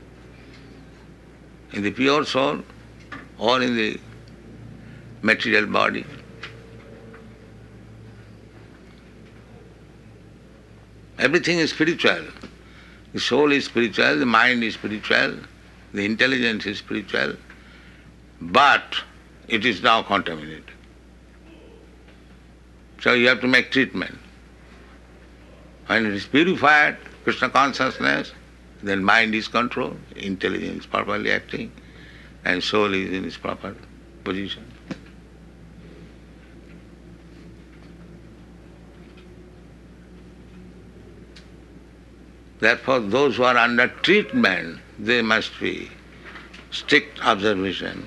in the pure soul or in the material body. Everything is spiritual. The soul is spiritual, the mind is spiritual, the intelligence is spiritual, but it is now contaminated. So you have to make treatment. When it is purified, Krishna consciousness, then mind is controlled, intelligence properly acting, and soul is in its proper position. Therefore, those who are under treatment, they must be strict observation.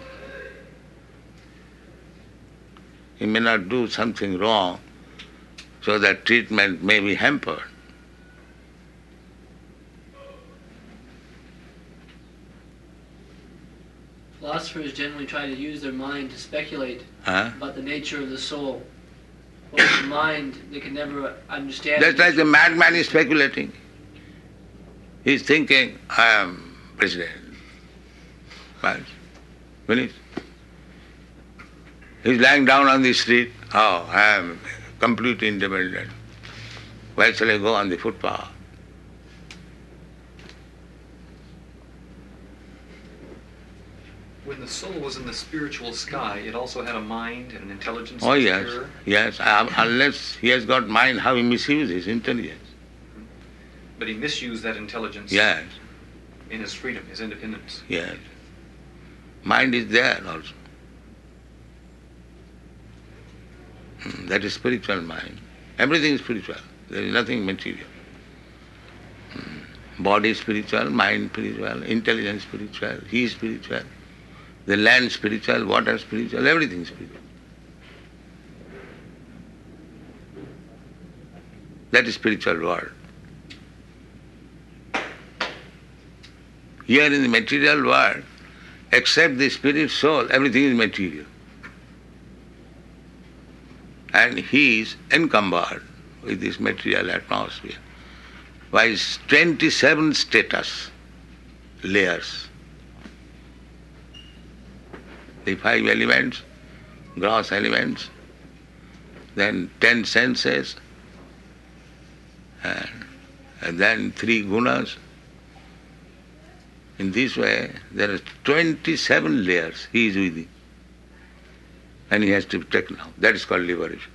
He may not do something wrong, so that treatment may be hampered. Philosophers generally try to use their mind to speculate Huh? about the nature of the soul. But with the mind, they can never understand. Just like the madman is speculating. He is thinking, I am president. Right? Finished. He is lying down on the street. Oh, I am completely independent. Where shall I go? On the footpath? When the soul was in the spiritual sky, it also had a mind and an intelligence. Oh that was yes, pure? yes. Unless he has got mind, how he misuses intelligence. But he misused that intelligence Yes, in his freedom, his independence. yes. Mind is there also. That is spiritual mind. Everything is spiritual. There is nothing material. Body is spiritual, mind spiritual, intelligence spiritual, he is spiritual, the land spiritual, water spiritual, everything is spiritual. That is spiritual world. Here in the material world, except the spirit soul, everything is material. And he is encumbered with this material atmosphere by 27 status layers. The 5 elements, gross elements, then 10 senses, and then 3 gunas. In this way, there are 27 layers he is within. And he has to be taken out. That is called liberation.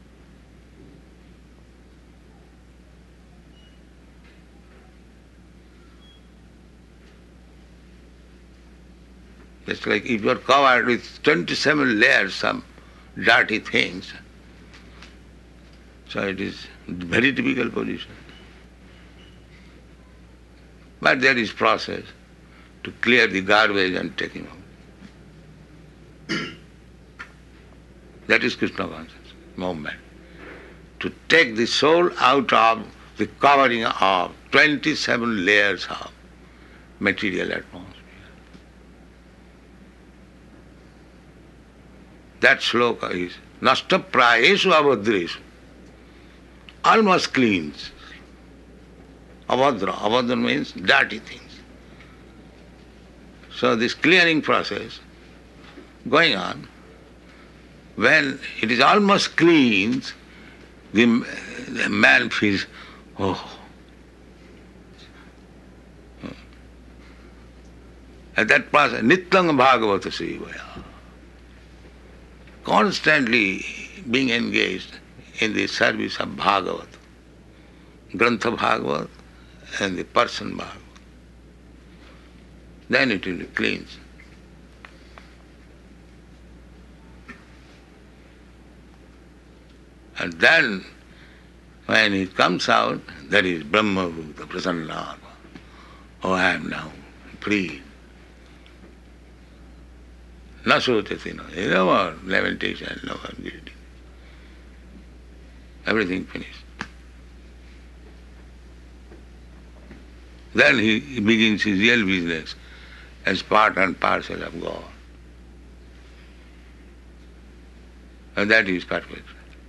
It's like if you are covered with 27 layers, some dirty things. So it is a very difficult position. But there is process to clear the garbage and take him out. That is Krishna consciousness movement. To take the soul out of the covering of 27 layers of material atmosphere. That sloka is nasta prayesu abhadreshu. Almost cleans. Abhadra. Abhadra means dirty things. So this clearing process going on, when it is almost clean, the man feels, oh. At that process, nityang bhagavata sevaya. Constantly being engaged in the service of Bhagavat, Grantha Bhagavat and the person Bhagavat. Then it will be cleansed. And then when it comes out, that is Brahma Bhuta Prasanna. Oh, I am now free. Nasotati, no more lamentation, no more guilty. Everything finished. Then he begins his real business as part and parcel of God. And that is perfect.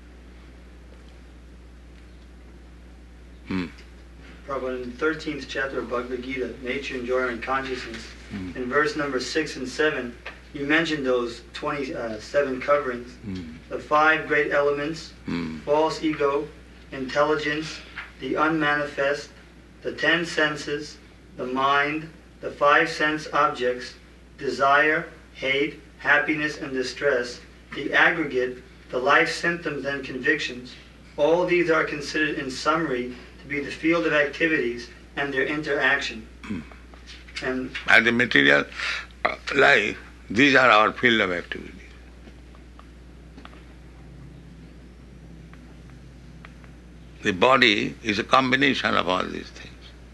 Prabhupada, in the 13th chapter of Bhagavad Gita, Nature, Enjoyer, and Consciousness, in verse number 6 and 7, you mentioned those 27 coverings, the 5 great elements, false ego, intelligence, the unmanifest, the 10 senses, the mind, the 5 sense objects, desire, hate, happiness, and distress, the aggregate, the life symptoms and convictions. All these are considered in summary to be the field of activities and their interaction. And the material life, these are our field of activity. The body is a combination of all these things.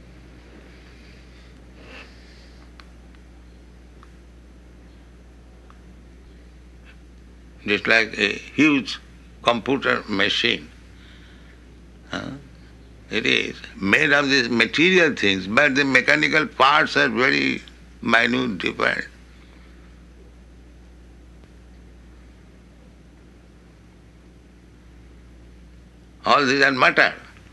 Just like a huge computer machine. It is made of these material things, but the mechanical parts are very minute, different. All these are matter.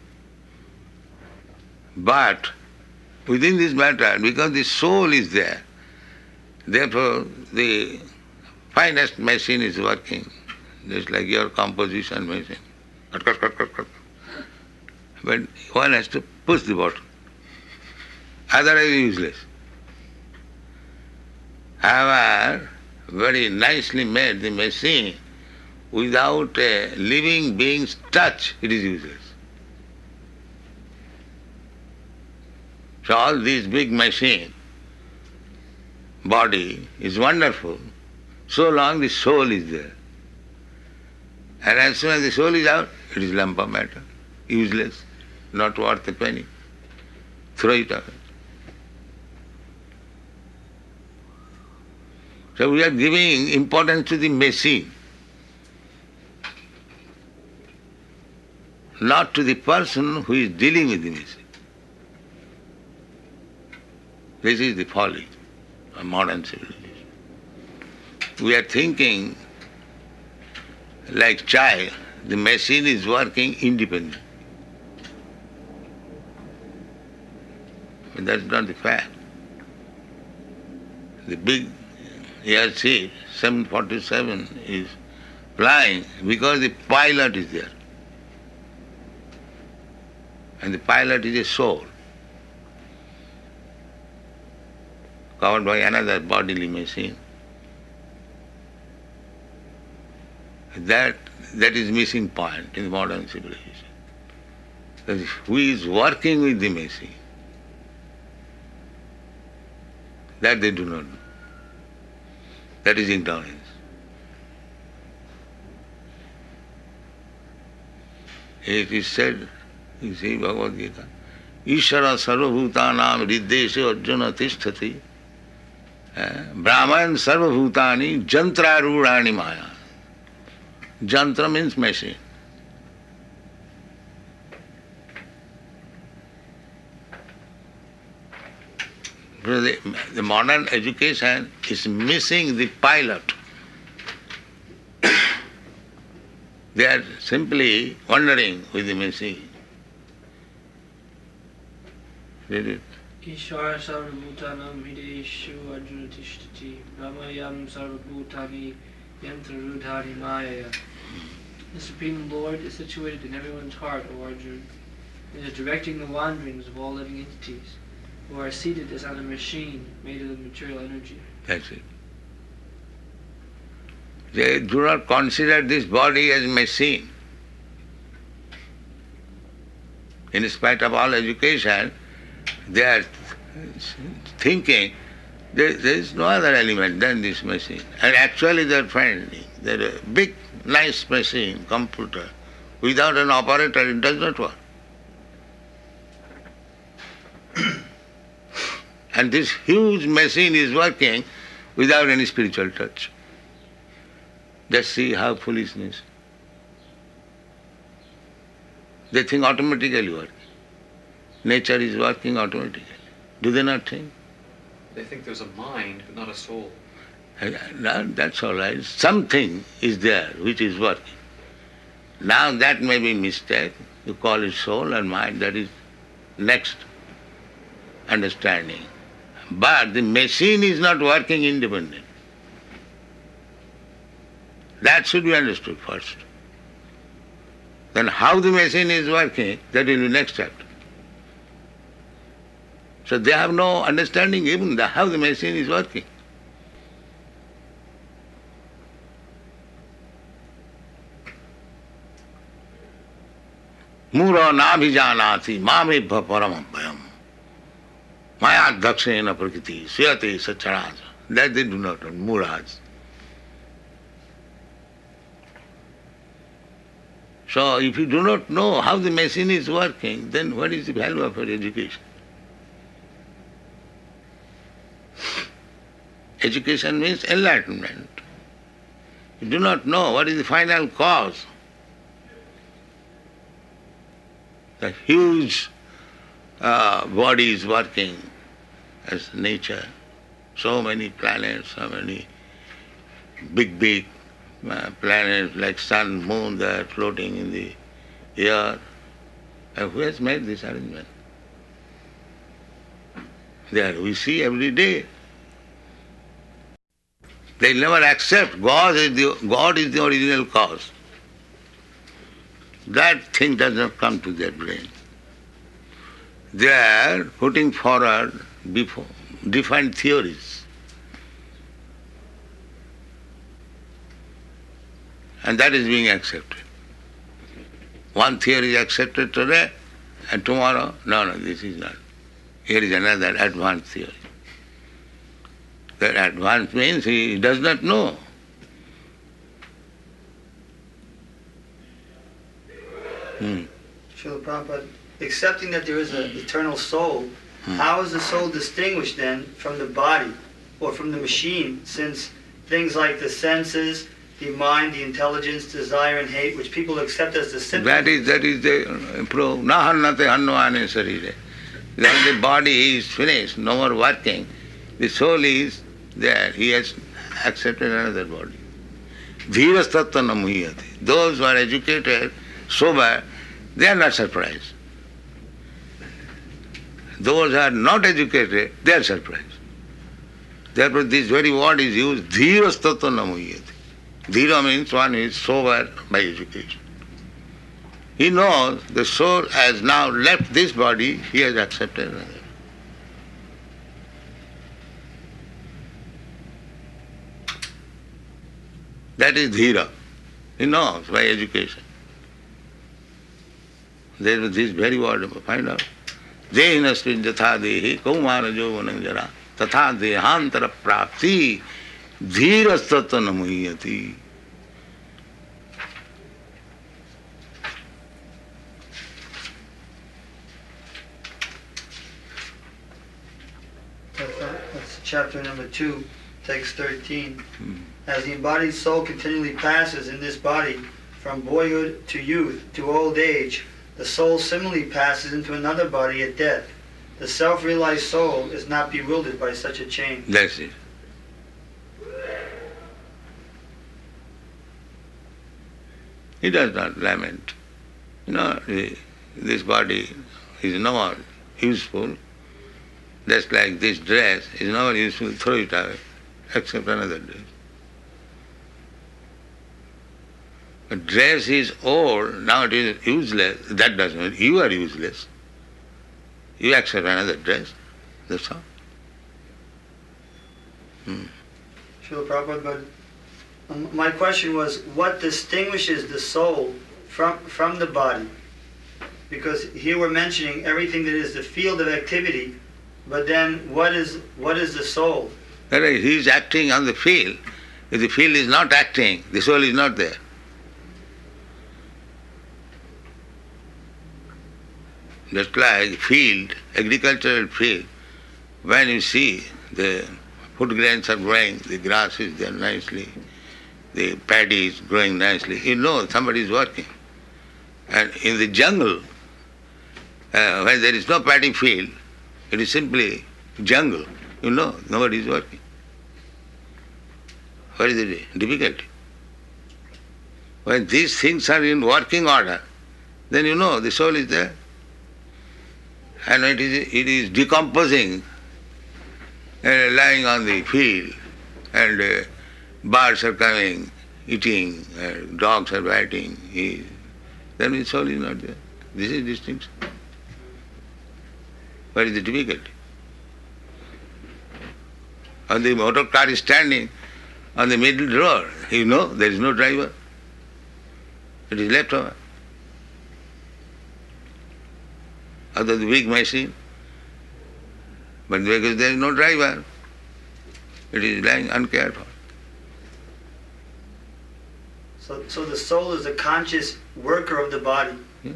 But within this matter, because the soul is there, therefore the finest machine is working, just like your composition machine. Cut, cut, cut, cut, cut. But one has to push the button. Otherwise useless. However, very nicely made the machine, without a living being's touch, it is useless. So all this big machine, body, is wonderful, so long the soul is there. And as soon as the soul is out, it is lump of matter, useless, not worth a penny. Throw it away. So we are giving importance to the machine, not to the person who is dealing with the machine. This is the folly of modern civilization. We are thinking like child, the machine is working independently. But that's not the fact. The big airship 747 is flying because the pilot is there. And the pilot is a soul, covered by another bodily machine. That is missing point in the modern civilization. That is, who is working with the machine? That they do not know. That is ignorance. It is said, you see, Bhagavad Gita, Ishara sarvabhutanam riddeshe arjuna tisthati Brahman sarvabhutani jantrarurani maya. Jantra means machine. The modern education is missing the pilot. They are simply wandering with the machine. Read it. Ishvara sarvabhutanam hideshu arjuna tishtati brahmayam sarvabhutani yantrarudhani maya. The Supreme Lord is situated in everyone's heart, O Arjuna. It is directing the wanderings of all living entities, who are seated as on a machine made of the material energy. That's it. They do not consider this body as machine. In spite of all education, they are thinking there is no other element than this machine. And actually they are finding that a big, nice machine, computer, without an operator it does not work. And this huge machine is working without any spiritual touch. Just see how foolishness. They think automatically working. Nature is working automatically. Do they not think? They think there's a mind, but not a soul. That's all right. Something is there which is working. Now that may be mistake. You call it soul and mind. That is next understanding. But the machine is not working independently. That should be understood first. Then how the machine is working, that will be next chapter. So they have no understanding even how the machine is working. Mura nabhijanati mamebha paramam bhayam maya dakshena prakriti suyate sacharaja. That they do not know, Muras. So if you do not know how the machine is working, then what is the value of your education? Education means enlightenment. You do not know what is the final cause. The huge body is working as nature. So many planets, so many big planets like sun, moon, they are floating in the air. And who has made this arrangement? There we see every day. They never accept God is the original cause. That thing does not come to their brain. They are putting forward different theories. And that is being accepted. One theory is accepted today, and tomorrow, no, this is not. Here is another advanced theory. That advanced means he does not know. Srila Prabhupada, accepting that there is an eternal soul, how is the soul distinguished then from the body or from the machine, since things like the senses, the mind, the intelligence, desire and hate, which people accept as the symptoms. That is the proof. Na hannate hannuane sarire. When the body is finished, no more working, the soul is there. He has accepted another body. Dhiras tattva na muhyate. Those who are educated, sober, they are not surprised. Those who are not educated, they are surprised. Therefore, this very word is used, dhiras tattva na muhyate. Dhira means one who is sober by education. He knows the soul has now left this body, he has accepted another. That is dhira. He knows by education. There was this very word, find out. Dehinasmin jatha dehi kaumara jovanam jara tatha dehantara prapti dhiras tattva na muhyati. That's chapter number 2, text 13. As the embodied soul continually passes in this body from boyhood to youth to old age, the soul similarly passes into another body at death. The self-realized soul is not bewildered by such a change. That's it. He does not lament. This body is no more useful. Just like this dress is no more useful, throw it away, accept another dress. A dress is old, now it is useless. That doesn't mean you are useless. You accept another dress, that's all. Srila Prabhupada, but my question was, what distinguishes the soul from the body? Because here we're mentioning everything that is the field of activity, but then what is the soul? He is acting on the field. If the field is not acting, the soul is not there. Just like field, agricultural field, when you see the food grains are growing, the grass is there nicely, the paddy is growing nicely, you know somebody is working. And in the jungle, when there is no paddy field, it is simply jungle, you know, nobody is working. What is the difficulty? When these things are in working order, then you know the soul is there. And it is decomposing, lying on the field, and birds are coming, eating, dogs are biting, then the soul is not there. This is distinction. What is the difficulty? And the motor car is standing on the middle road, you know, there is no driver. It is left over. Other the big machine, but because there is no driver, it is lying uncared for. So the soul is a conscious worker of the body. Yes.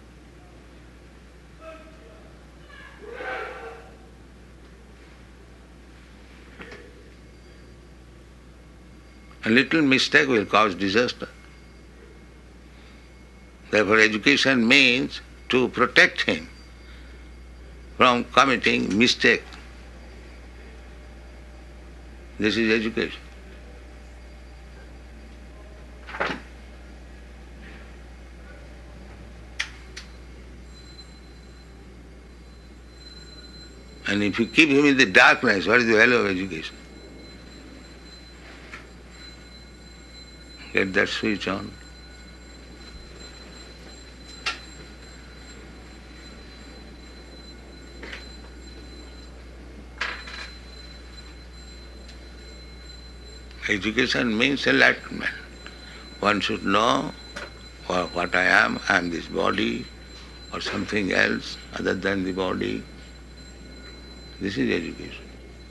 A little mistake will cause disaster. Therefore education means to protect him from committing mistake. This is education. And if you keep him in the darkness, what is the value of education? Get that switch on. Education means enlightenment. one should know what I am this body or something else other than the body. This is education.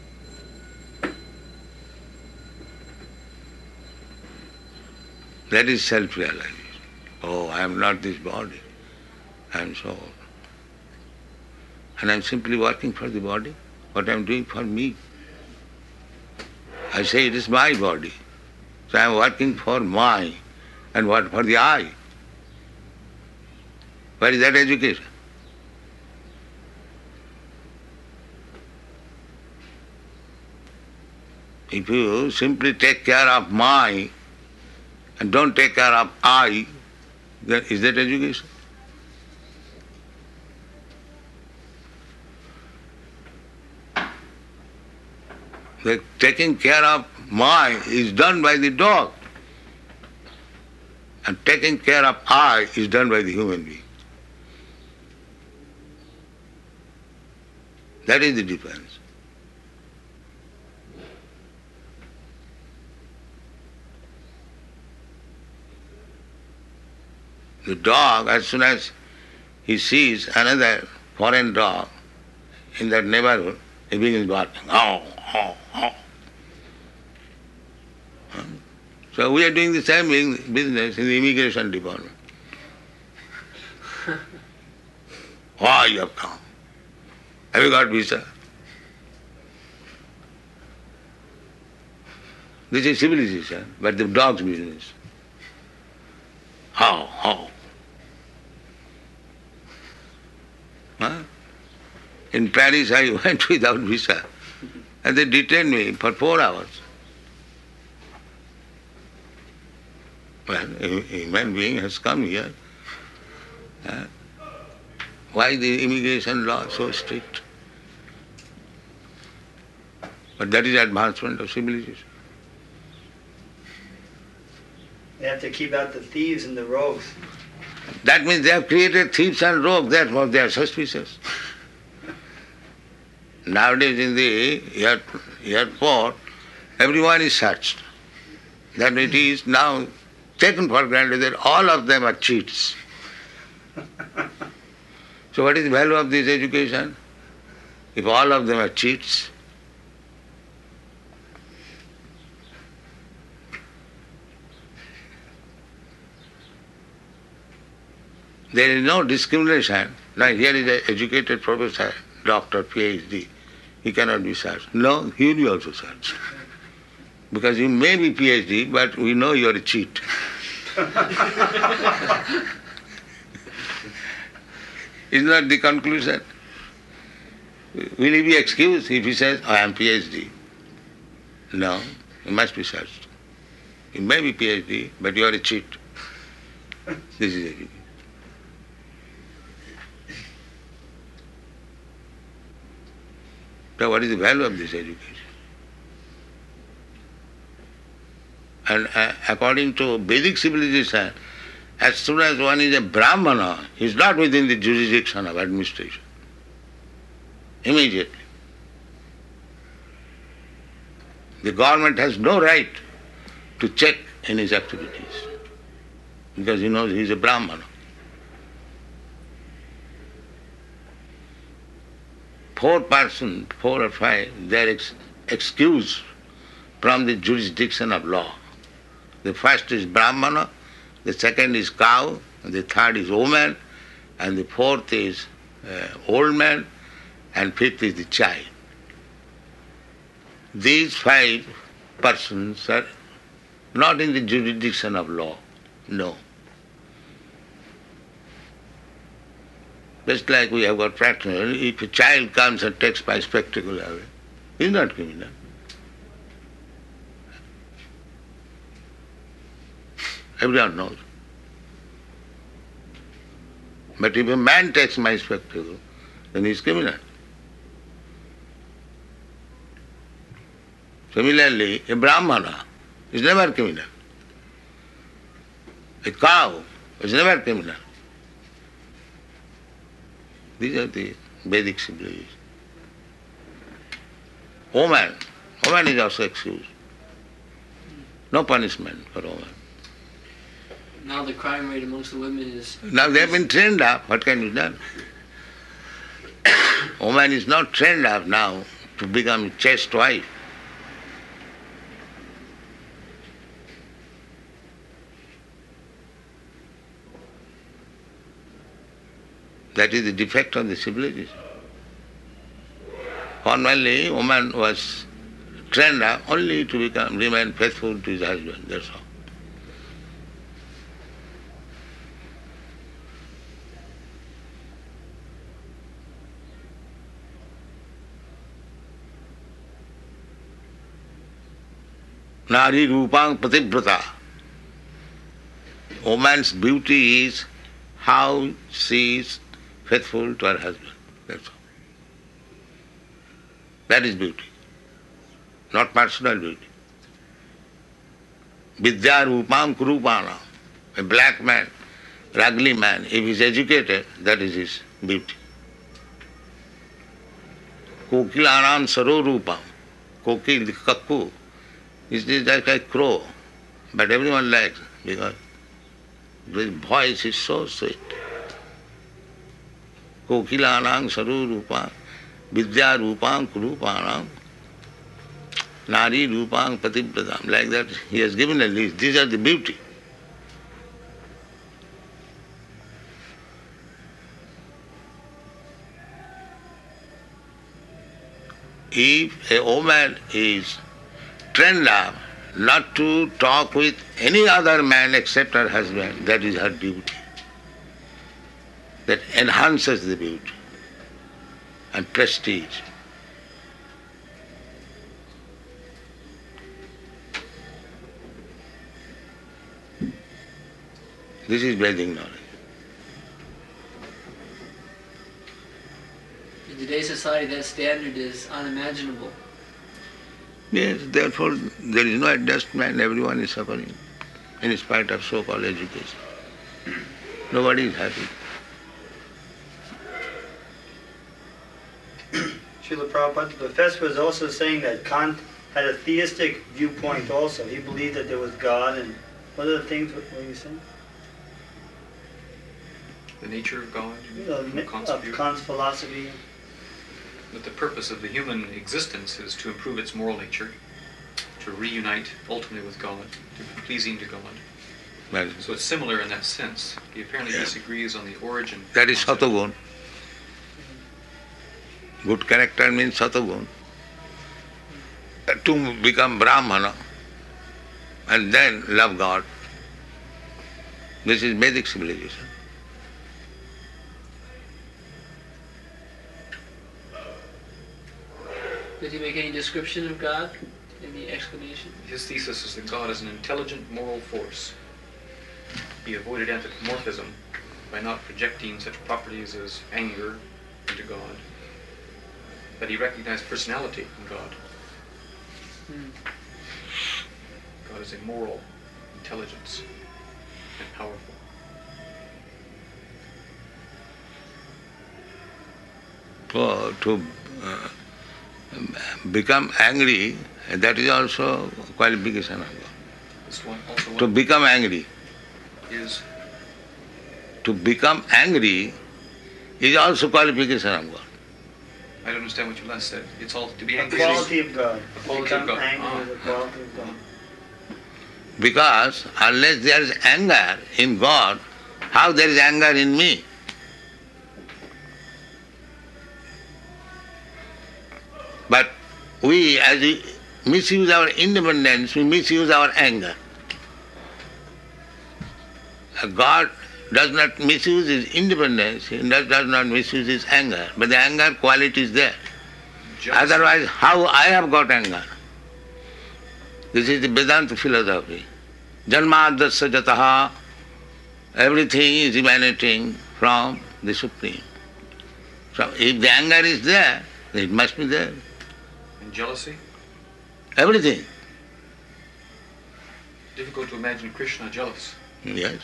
That is self-realization. Oh, I am not this body, I am soul. And I am simply working for the body, what I am doing for me. I say it is my body. So I am working for my, and what for the I. Where is that education? If you simply take care of my and don't take care of I, then is that education? The taking care of my is done by the dog, and taking care of I is done by the human being. That is the difference. The dog, as soon as he sees another foreign dog in that neighborhood, he begins barking. Oh, oh, oh. So we are doing the same business in the immigration department. Why you have come? Have you got visa? This is civilization, but the dog's business. How? Huh? In Paris I went without visa and they detained me for 4 hours. Well, a human being has come here. Why the immigration law so strict? But that is advancement of civilization. They have to keep out the thieves and the rogues. That means they have created thieves and rogues, therefore they are suspicious. Nowadays in the airport, everyone is searched. That it is now taken for granted that all of them are cheats. So what is the value of this education? If all of them are cheats? There is no discrimination. Now here is an educated professor, doctor, PhD. He cannot be searched. No, he will be also searched. Because you may be PhD, but we know you are a cheat. Is not the conclusion? Will he be excused if he says, I am PhD? No, he must be searched. You may be PhD, but you are a cheat. This is education. So what is the value of this education? And according to Vedic civilization, as soon as one is a Brahmana, he is not within the jurisdiction of administration. Immediately. The government has no right to check in his activities because he knows he is a Brahmana. 4 persons, 4 or 5, they are excused from the jurisdiction of law. The first is Brahmana, the second is cow, the third is woman, and the fourth is old man, and fifth is the child. These 5 persons are not in the jurisdiction of law, no. Just like we have got practical, if a child comes and takes my spectacle away, he is not criminal. Everyone knows. But if a man takes my spectacle, then he is criminal. Similarly, a Brahmana is never criminal. A cow is never criminal. These are the Vedic civilizations. Woman is also excused. No punishment for woman. Now the crime rate amongst the women is... Now they have been trained up. What can be done? Woman is not trained up now to become a chaste wife. That is the defect of the civilization. Formerly, woman was trained up only to remain faithful to his husband, that's all. Nari Rupang Pativrata. Woman's beauty is how she is faithful to her husband. That's all. That is beauty, not personal beauty. Vidya Rupam Kurupana. A black man, ugly man, if he is educated, that is his beauty. Kokilanam Saro Rupam. Kokil, the cuckoo, is like a crow, but everyone likes because his voice is so sweet. Kokilanam Saro Rupam. Vidya Rupam Kurupanam, Nari Rupam Patipratam. Like that, he has given a list. These are the beauty. If a woman is trained up not to talk with any other man except her husband, that is her beauty. That enhances the beauty and prestige. This is Vedic knowledge. In today's society, that standard is unimaginable. Yes, therefore there is no adjustment, everyone is suffering in spite of so-called education. Nobody is happy. Srila Prabhupada, the professor was also saying that Kant had a theistic viewpoint also. He believed that there was God, and what other things were you saying? The nature of God, Of Kant's philosophy. that the purpose of the human existence is to improve its moral nature, to reunite ultimately with God, to be pleasing to God. Well, So it's similar in that sense. He apparently disagrees on the origin. that is concept. Satagun. Good character means Satagun. To become Brahmana and then love God. This is Vedic civilization. Did he make any description of God in the explanation? His thesis is that God is an intelligent moral force. He avoided anthropomorphism by not projecting such properties as anger into God, but he recognized personality in God. God is a moral intelligence and powerful. To become angry, that is also qualification of God. This one also To become angry. is To become angry is also qualification of God. I don't understand what you last said. It's all to be The angry. quality of God. The quality of Become God. angry with the quality of God. Because unless there is anger in God, how there is anger in me? But we, as we misuse our independence, we misuse our anger. God does not misuse his independence, he does not misuse his anger, but the anger quality is there. Jealousy. Otherwise, how I have got anger? This is the Vedanta philosophy. Janmadasya jataha, everything is emanating from the Supreme. So if the anger is there, it must be there. And jealousy? Everything. Difficult to imagine Krishna jealous. Yes.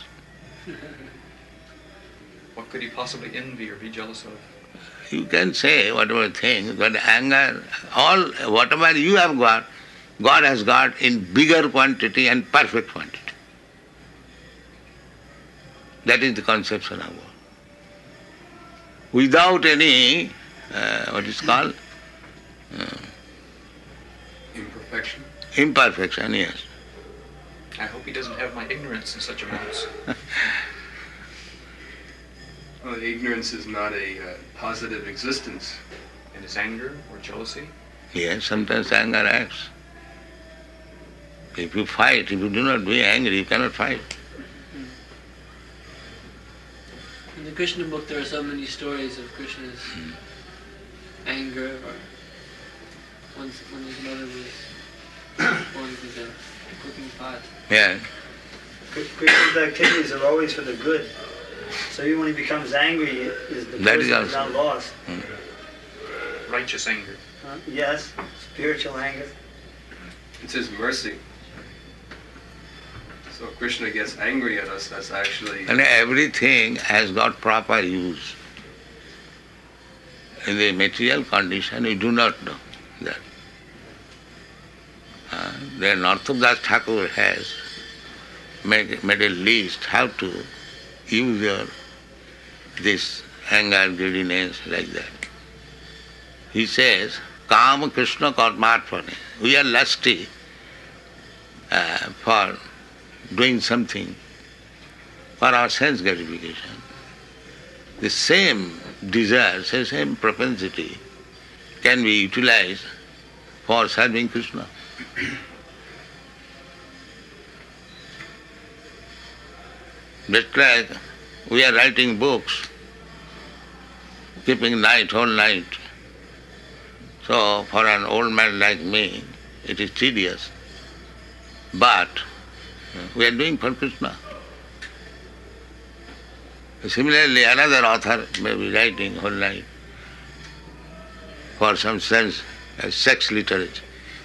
What could he possibly envy or be jealous of? You can say whatever things, but anger, all whatever you have got, God has got in bigger quantity and perfect quantity. That is the conception of God. Without any, what is called? Imperfection. Imperfection, yes. I hope he doesn't have my ignorance in such amounts. Well, ignorance is not a positive existence. And his anger or jealousy. Yes, sometimes anger acts. If you fight, if you do not be angry, you cannot fight. In the Krishna book, there are so many stories of Krishna's anger, or when his mother was born with a cooking pot. Yeah. Krishna's activities are always for the good. So even when he becomes angry, is the That is person is also- not lost. Righteous anger. Yes, spiritual anger. It's his mercy. So if Krishna gets angry at us, that's actually... And everything has got proper use. In the material condition, we do not know that. Then Orthodox Thakur has made a list how to use this anger, greediness, like that. He says, Kama Krishna Karmarpane. We are lusty for doing something for our sense gratification. The same desire, the same propensity can be utilized for serving Krishna. Just like we are writing books, keeping night, whole night. So for an old man like me, it is tedious. But we are doing for Krishna. Similarly, another author may be writing whole night for some sense, sex literature.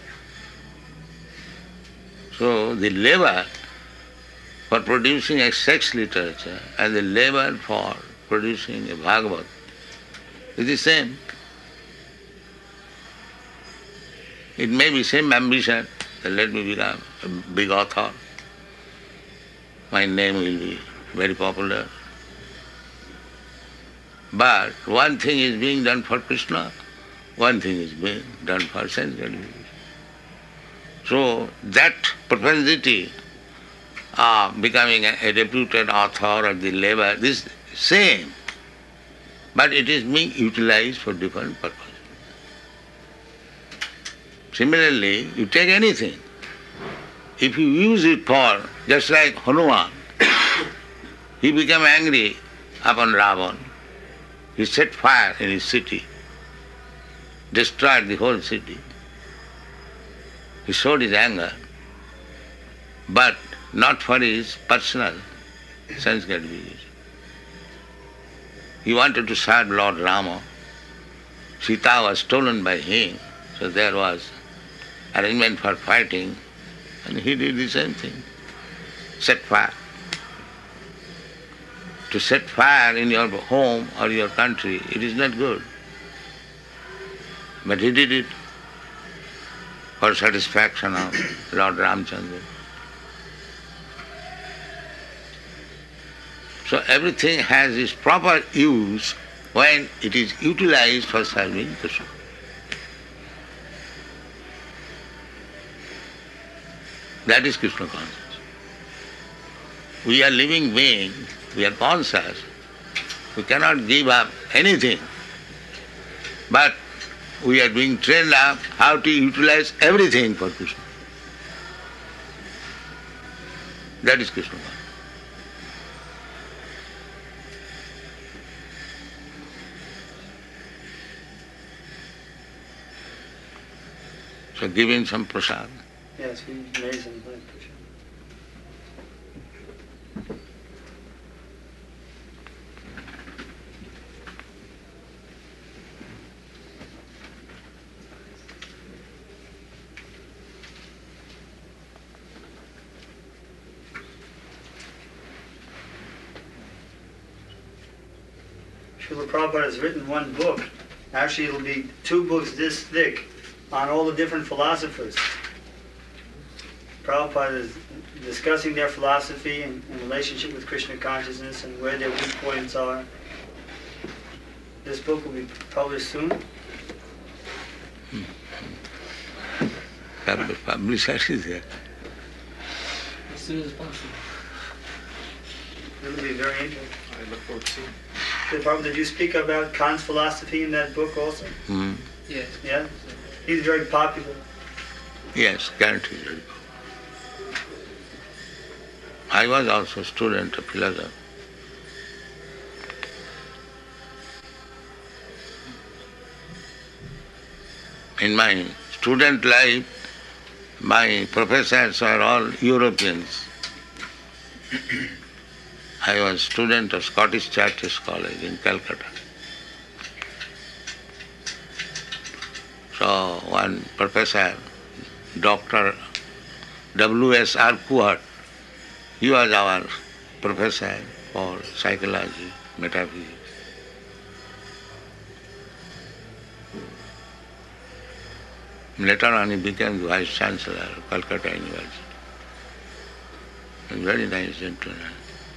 So the labor for producing a sex literature and the labor for producing a Bhagavad is the same. It may be same ambition that let me become a big author. My name will be very popular. But one thing is being done for Krishna, one thing is being done for sense gratification. So that propensity of becoming a reputed author or the labor, this same, but it is being utilized for different purposes. Similarly, you take anything. If you use it for, just like Hanuman, he became angry upon Ravan. He set fire in his city, destroyed the whole city. He showed his anger, but not for his personal sense gratification. He wanted to serve Lord Rama. Sita was stolen by him, so there was arrangement for fighting, and he did the same thing, set fire. To set fire in your home or your country, it is not good. But he did it for satisfaction of Lord Ramchandra. So everything has its proper use when it is utilized for serving Krishna. That is Krishna consciousness. We are living beings, we are conscious, we cannot give up anything. But we are being trained up how to utilize everything for Krishna. That is Krishna consciousness. So give him some prasad. Yes, we made some like Krishna. Srila Prabhupada has written one book. Actually, it'll be 2 books this thick on all the different philosophers. Prabhupada has discussing their philosophy and relationship with Krishna consciousness and where their weak points are. This book will be published soon. Publisher is there. As soon as possible. It will be very interesting. I look forward to seeing it. Prabhupada, did you speak about Kant's philosophy in that book also? Hmm. Yes. Yeah? He's very popular. Yes, guaranteed. I was also a student of philosophy. In my student life, my professors are all Europeans. I was student of Scottish Churches College in Calcutta. So one professor, Dr. W.S. Arkuhat, he was our professor for psychology, metaphysics. Later on he became the Vice Chancellor of Calcutta University. A very nice gentleman.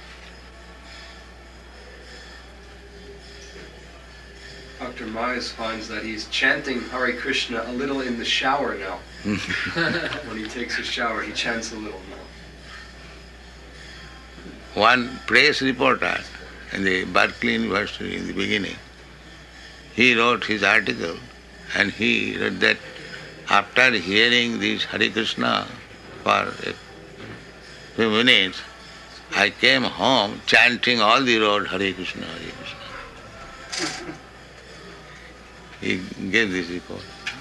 Dr. Mize finds that he's chanting Hare Krishna a little in the shower now. When he takes his shower, he chants a little now. One press reporter in the Berkeley University in the beginning, he wrote his article and he wrote that after hearing this Hare Krishna for a few minutes, I came home chanting all the road Hare Krishna, Hare Krishna. He gave this report.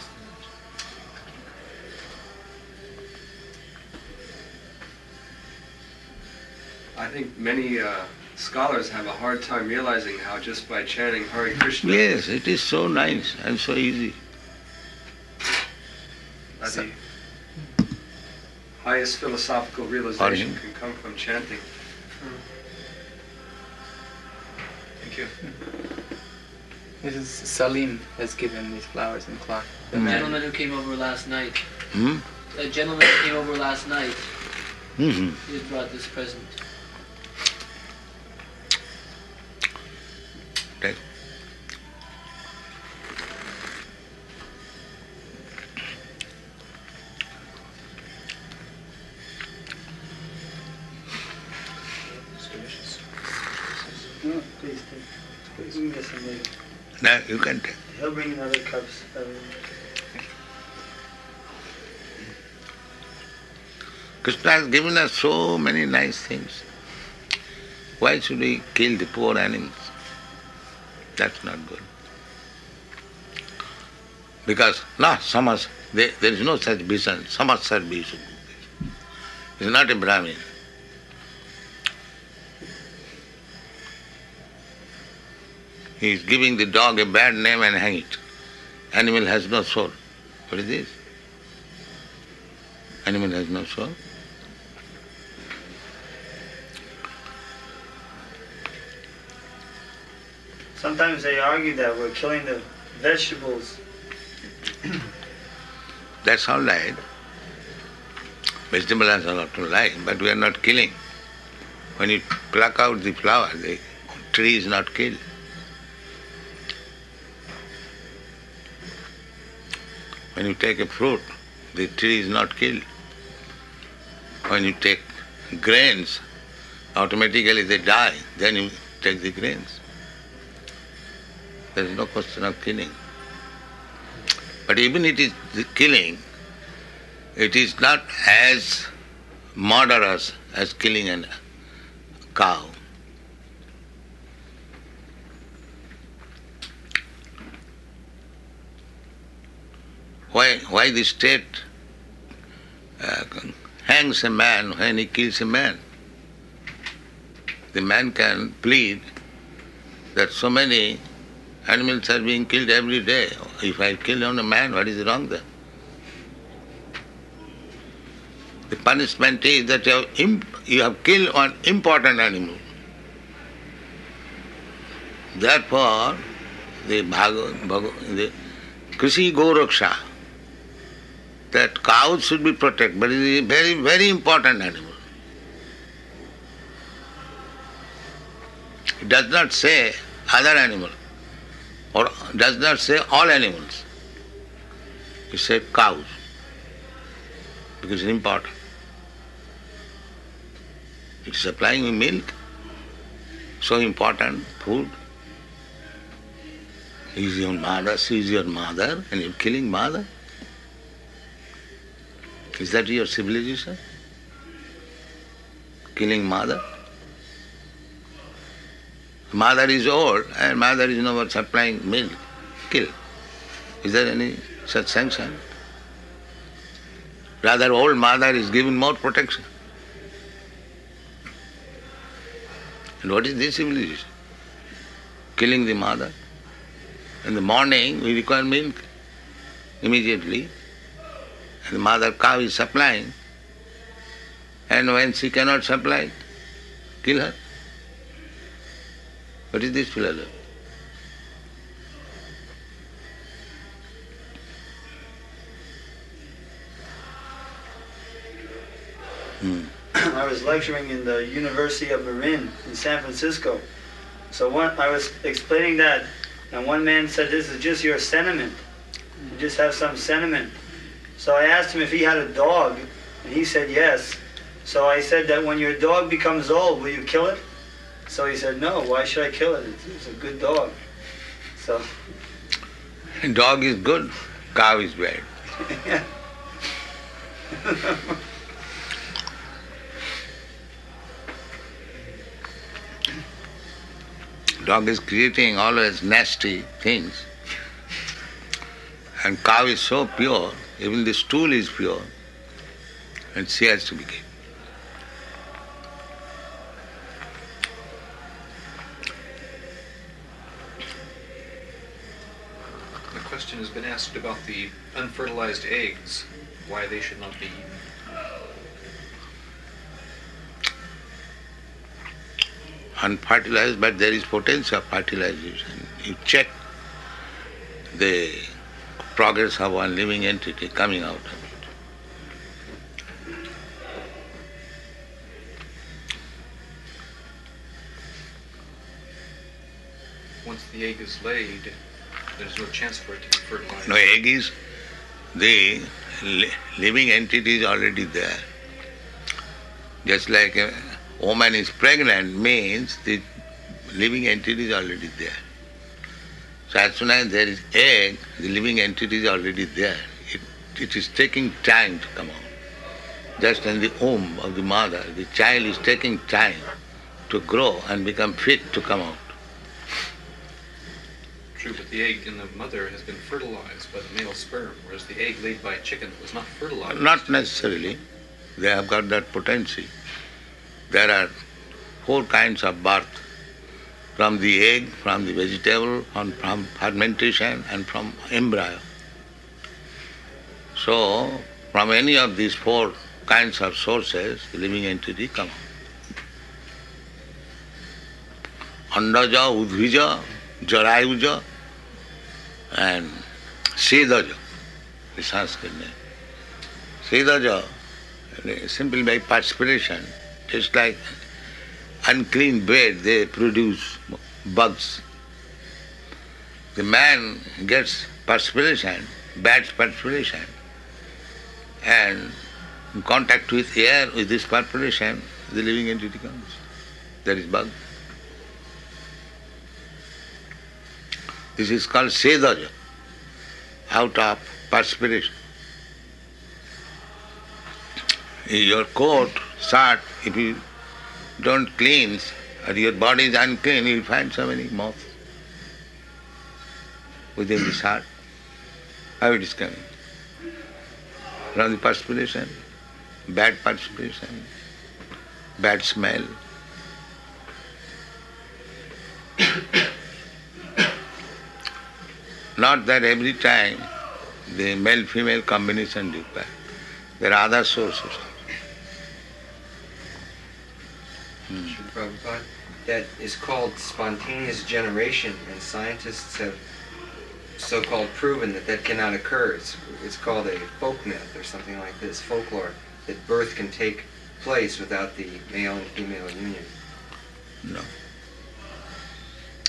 I think many scholars have a hard time realizing how just by chanting Hare Krishna, Yes, it is so nice and so easy. the highest philosophical realization can come from chanting. Thank you. Mrs. Salim has given these flowers and cloth. The The man. gentleman who came over last night. Hmm? A gentleman who came over last night, Mm-hmm. he has brought this present. Right. No, please take. Please bring this in later. Now you can take. He'll bring in other cups. Krishna has given us so many nice things. Why should we kill the poor animals? That's not good. Because, there is no such vision, samasar vision. He is not a Brahmin. He is giving the dog a bad name and hang it. Animal has no soul. What is this? Animal has no soul. Sometimes they argue that we're killing the vegetables. That's all right. Vegetable has a lot to like, but we are not killing. When you pluck out the flower, the tree is not killed. When you take a fruit, the tree is not killed. When you take grains, automatically they die, then you take the grains. There is no question of killing. But even it is the killing, it is not as murderous as killing a cow. Why the state hangs a man when he kills a man? The man can plead that so many animals are being killed every day. If I kill on a man, what is wrong there? The punishment is that you have killed one important animal. Therefore, the Krishi Goraksha, that cows should be protected, but it is a very, very important animal. It does not say other animal, or does not say all animals. It says cows, because it's important. It's supplying milk, so important, food. He is your mother, she is your mother, and you're killing mother? Is that your civilization? Killing mother? Mother is old and mother is not supplying milk. Kill. Is there any such sanction? Rather, old mother is given more protection. And what is this civilization? Killing the mother. In the morning we require milk immediately. And the mother cow is supplying. And when she cannot supply, kill her. What is this philosophy? I was lecturing in the University of Marin in San Francisco. So I was explaining that, and one man said, "This is just your sentiment. You just have some sentiment." So I asked him if he had a dog, and he said yes. So I said that when your dog becomes old, will you kill it? So he said, "No, why should I kill it? It's a good dog." So Dog is good, cow is bad. Dog is creating always nasty things. And cow is so pure, even the stool is pure. And she has to be killed. The question has been asked about the unfertilized eggs, why they should not be eaten. Unfertilized, but there is potential of fertilization. You check the progress of one living entity coming out of it. Once the egg is laid, there's no chance for it to be fertilized. No, egg is, the living entity is already there. Just like a woman is pregnant means the living entity is already there. So as soon as there is egg, the living entity is already there. It is taking time to come out. Just in the womb of the mother, the child is taking time to grow and become fit to come out. True, but the egg in the mother has been fertilized by the male sperm, whereas the egg laid by a chicken was not fertilized. Not necessarily. They have got that potency. There are 4 kinds of birth. From the egg, from the vegetable, from fermentation and from embryo. So, from any of these 4 kinds of sources, the living entity comes. Andaja, Udvija, Jarayuja and Sedaja, the Sanskrit name. Sedaja, simply by perspiration, just like unclean bed, they produce bugs. The man gets perspiration, bad perspiration, and in contact with air, with this perspiration, the living entity comes. That is bug. This is called Sedaja, out of perspiration. Your coat, shirt, if you don't cleanse, or your body is unclean, you will find so many moths within the shirt. How it is coming? From the perspiration, bad perspiration, bad smell. Not that every time the male-female combination required. There are other sources. Srila Prabhupada, that is called spontaneous generation, and scientists have so-called proven that that cannot occur. It's called a folk myth or something like this, folklore, that birth can take place without the male and female union. No.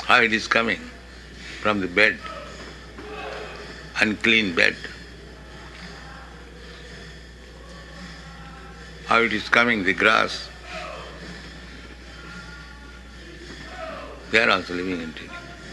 how it is coming from the bed, unclean bed. How it is coming, the grass. They are also living entity.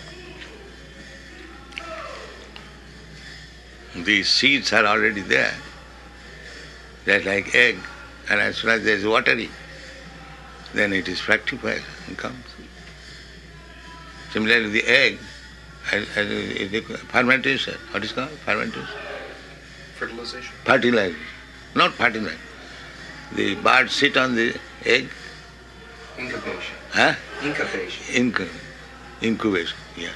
These seeds are already there. They are like egg, and as soon as there is watery, then it is fructified and comes. Similarly, the egg, fermentation, what is called? Fermentation? Fertilization. Fertilization. Not fertilization. The birds sit on the egg. Incubation. Huh? Incubation. Incubation, yes.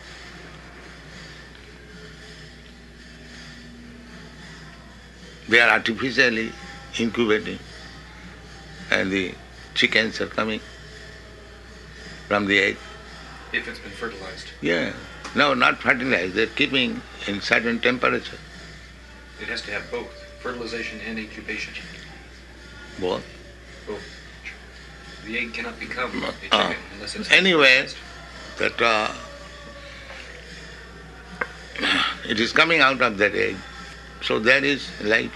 They are artificially incubating, and the chickens are coming from the egg. If it's been fertilized. Yeah. No, not fertilized. They're keeping in certain temperature. It has to have both, fertilization and incubation. Both. Both. The egg cannot become a chicken unless it's Anyway, fertilized. that it is coming out of that egg. So there is life.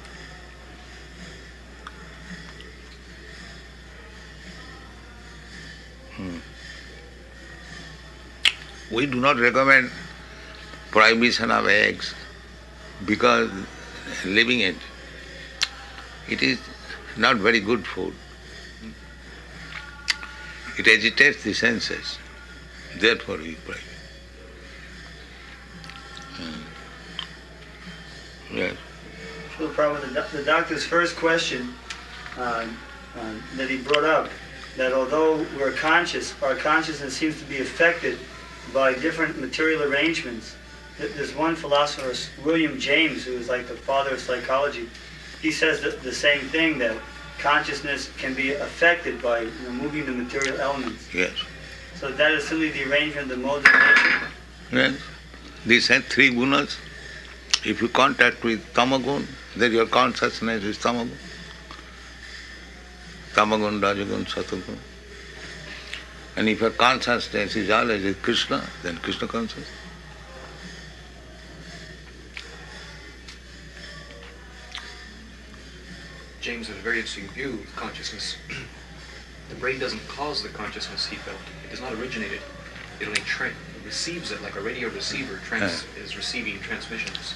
We do not recommend prohibition of eggs because living it is not very good food. It agitates the senses. Therefore we prohibit. Yes. So probably the doctor's first question that he brought up, that although we're conscious, our consciousness seems to be affected by different material arrangements. There's one philosopher, William James, who is like the father of psychology. He says the same thing, that consciousness can be affected by moving the material elements. Yes. So that is simply the arrangement of the modes of nature. Yes. These are three gunas. If you contact with tamagun, then your consciousness is tamagun. Tamagun, rajagun, satagun. And if your consciousness is always with Krishna, then Krishna consciousness. James had a very interesting view of consciousness. The brain doesn't cause the consciousness, he felt. It does not originate it. It only receives it like a radio receiver is receiving transmissions.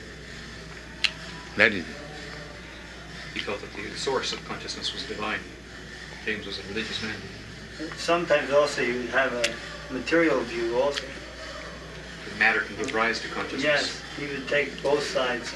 That is it. He felt that the source of consciousness was divine. James was a religious man. Sometimes also you have a material view also. The matter can give rise to consciousness. Yes, he would take both sides.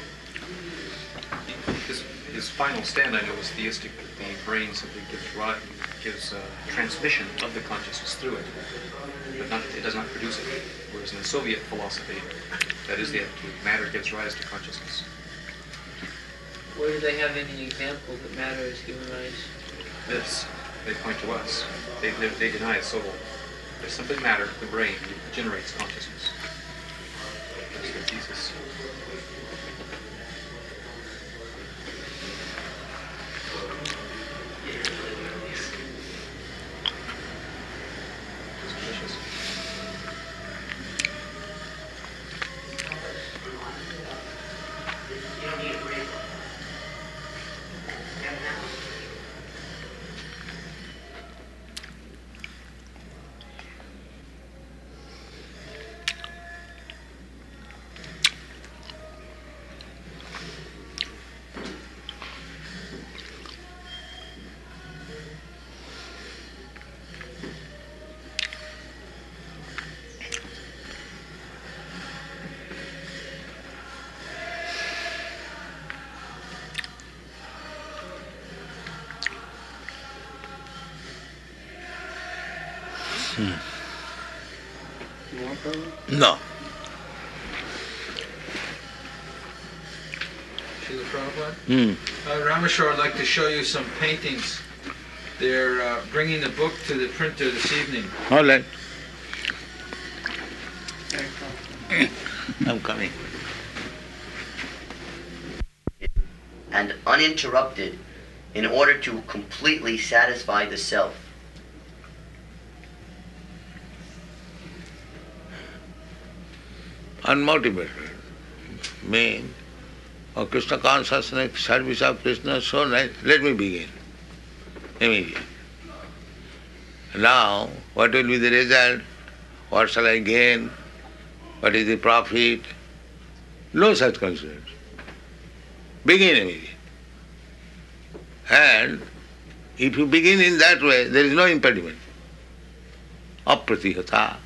His final stand, I know, was theistic. The brain simply gives transmission of the consciousness through it, but it does not produce it. Whereas in the Soviet philosophy, that is the attitude. Matter gives rise to consciousness. Where do they have any examples that matter is given rise? This, they point to us. They deny a soul. There's simply matter, the brain, generates consciousness. That's their thesis. No. Srila Prabhupada? Rameshwar would like to show you some paintings. They're bringing the book to the printer this evening. All right. I'm coming. And uninterrupted in order to completely satisfy the self. unmotivated means, oh, Krishna consciousness, service of Krishna, so nice, let me begin immediately. Now, what will be the result? What shall I gain? What is the profit? No such consideration. Begin immediately. And if you begin in that way, there is no impediment. Apratihata.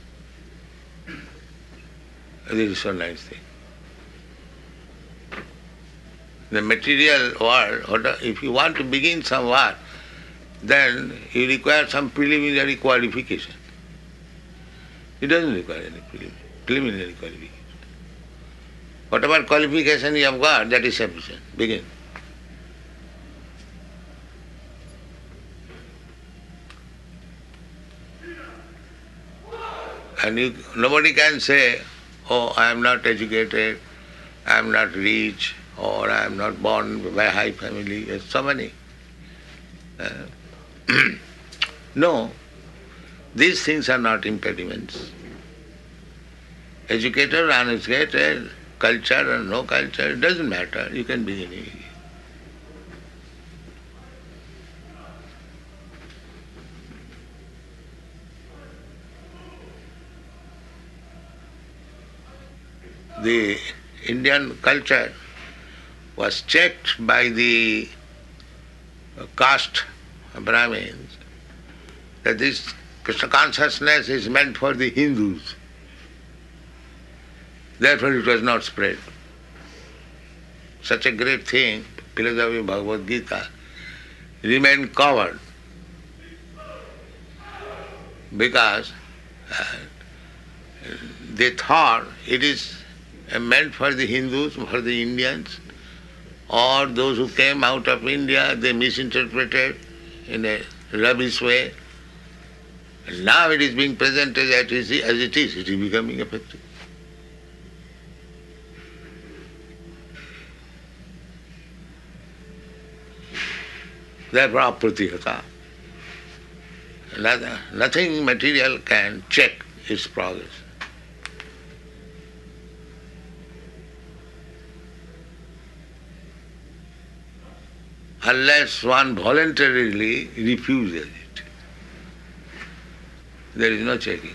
This is so nice thing. The material world, if you want to begin some work, then you require some preliminary qualification. It doesn't require any preliminary qualification. Whatever qualification you have got, that is sufficient. Begin. And nobody can say, oh, I am not educated, I am not rich, or I am not born by a high family. There's so many. No, these things are not impediments. Educated or uneducated, culture or no culture, it doesn't matter. You can begin immediately. The Indian culture was checked by the caste Brahmins that this Krishna consciousness is meant for the Hindus. Therefore it was not spread. Such a great thing, philosophy of Bhagavad Gita, remained covered because they thought it is meant for the Hindus, for the Indians, or those who came out of India, they misinterpreted in a rubbish way. And now it is being presented as it is becoming effective. Therefore, apratihata. Nothing material can check its progress. Unless one voluntarily refuses it, there is no checking.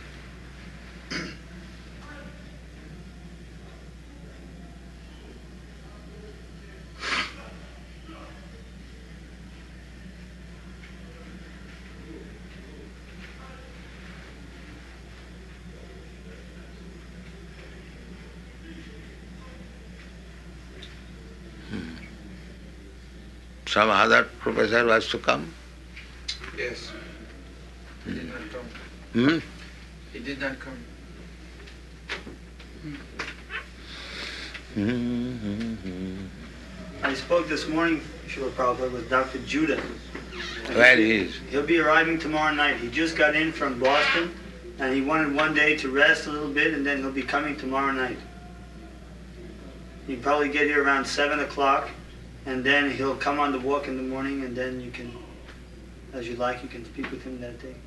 Some other professor was to come? Yes. He did not come. Hmm? He did not come. I spoke this morning, Srila Prabhupada, with Dr. Judah. Where he is? He'll be arriving tomorrow night. He just got in from Boston, and he wanted one day to rest a little bit, and then he'll be coming tomorrow night. He'll probably get here around 7 o'clock, and then he'll come on the walk in the morning, and then you can, as you like, you can speak with him that day.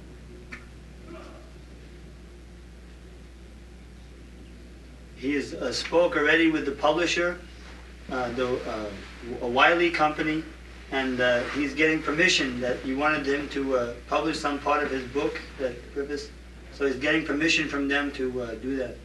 He is spoke already with the publisher, a Wiley company, and he's getting permission that you wanted him to publish some part of his book, that purpose. So he's getting permission from them to do that.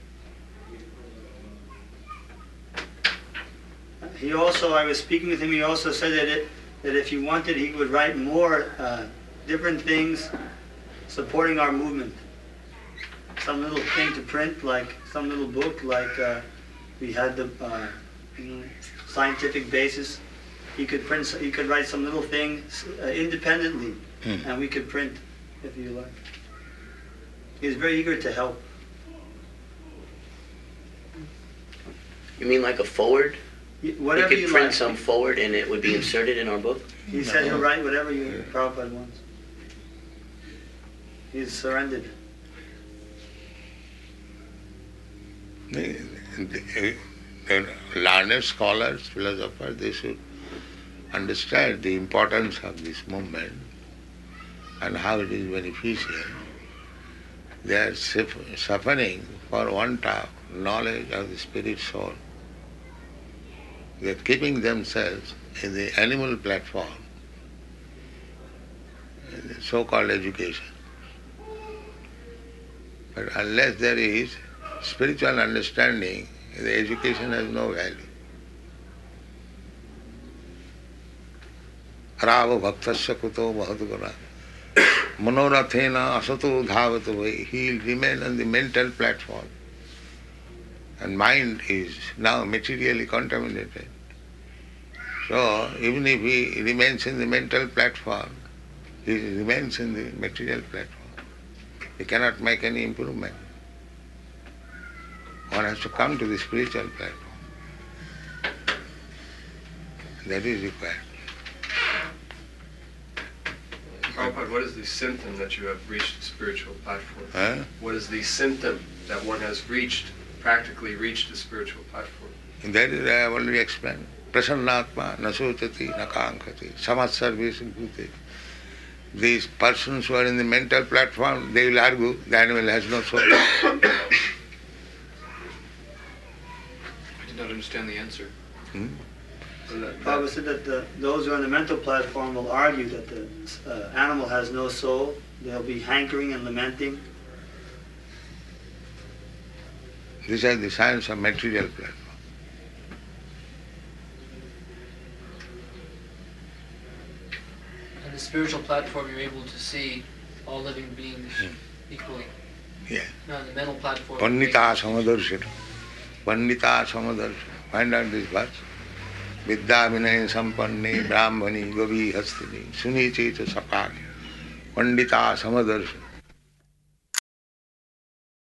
He also, I was speaking with him, he also said that if he wanted, he would write more different things supporting our movement. Some little thing to print, like some little book, like we had the scientific basis. He could print, he could write some little thing independently, and we could print if you like. He was very eager to help. You mean like a forward? Whatever you could print some forward and it would be inserted in our book? He said he'll write whatever Prabhupada wants. He's surrendered. The learned scholars, philosophers, they should understand the importance of this movement and how it is beneficial. They are suffering for want of knowledge of the spirit soul. They are keeping themselves in the animal platform, in the so-called education. But unless there is spiritual understanding, the education has no value. Arava bhaktasya kuto bhavatguna manorathena asato dhavato vai. He will remain on the mental platform. And mind is now materially contaminated. So even if he remains in the mental platform, he remains in the material platform. He cannot make any improvement. One has to come to the spiritual platform. That is required. Prabhupada, what is the symptom that you have reached the spiritual platform? Huh? What is the symptom that one has practically reached the spiritual platform? And that is I have already explained. Prasannatma na sochati na kankati samatsarvesu bhute. These persons who are in the mental platform, they will argue the animal has no soul. I did not understand the answer. Prabhupada said that those who are on the mental platform will argue that the animal has no soul. They'll be hankering and lamenting. These are the signs of material platform. On the spiritual platform, you're able to see all living beings equally. Yeah. Now, on the mental platform, Pandita samadarshana. Pandita samadarshana. Find out this verse. Vidya vinay sampanne brahmani gavi hastini suni cheta sapage. Pandita samadarshana.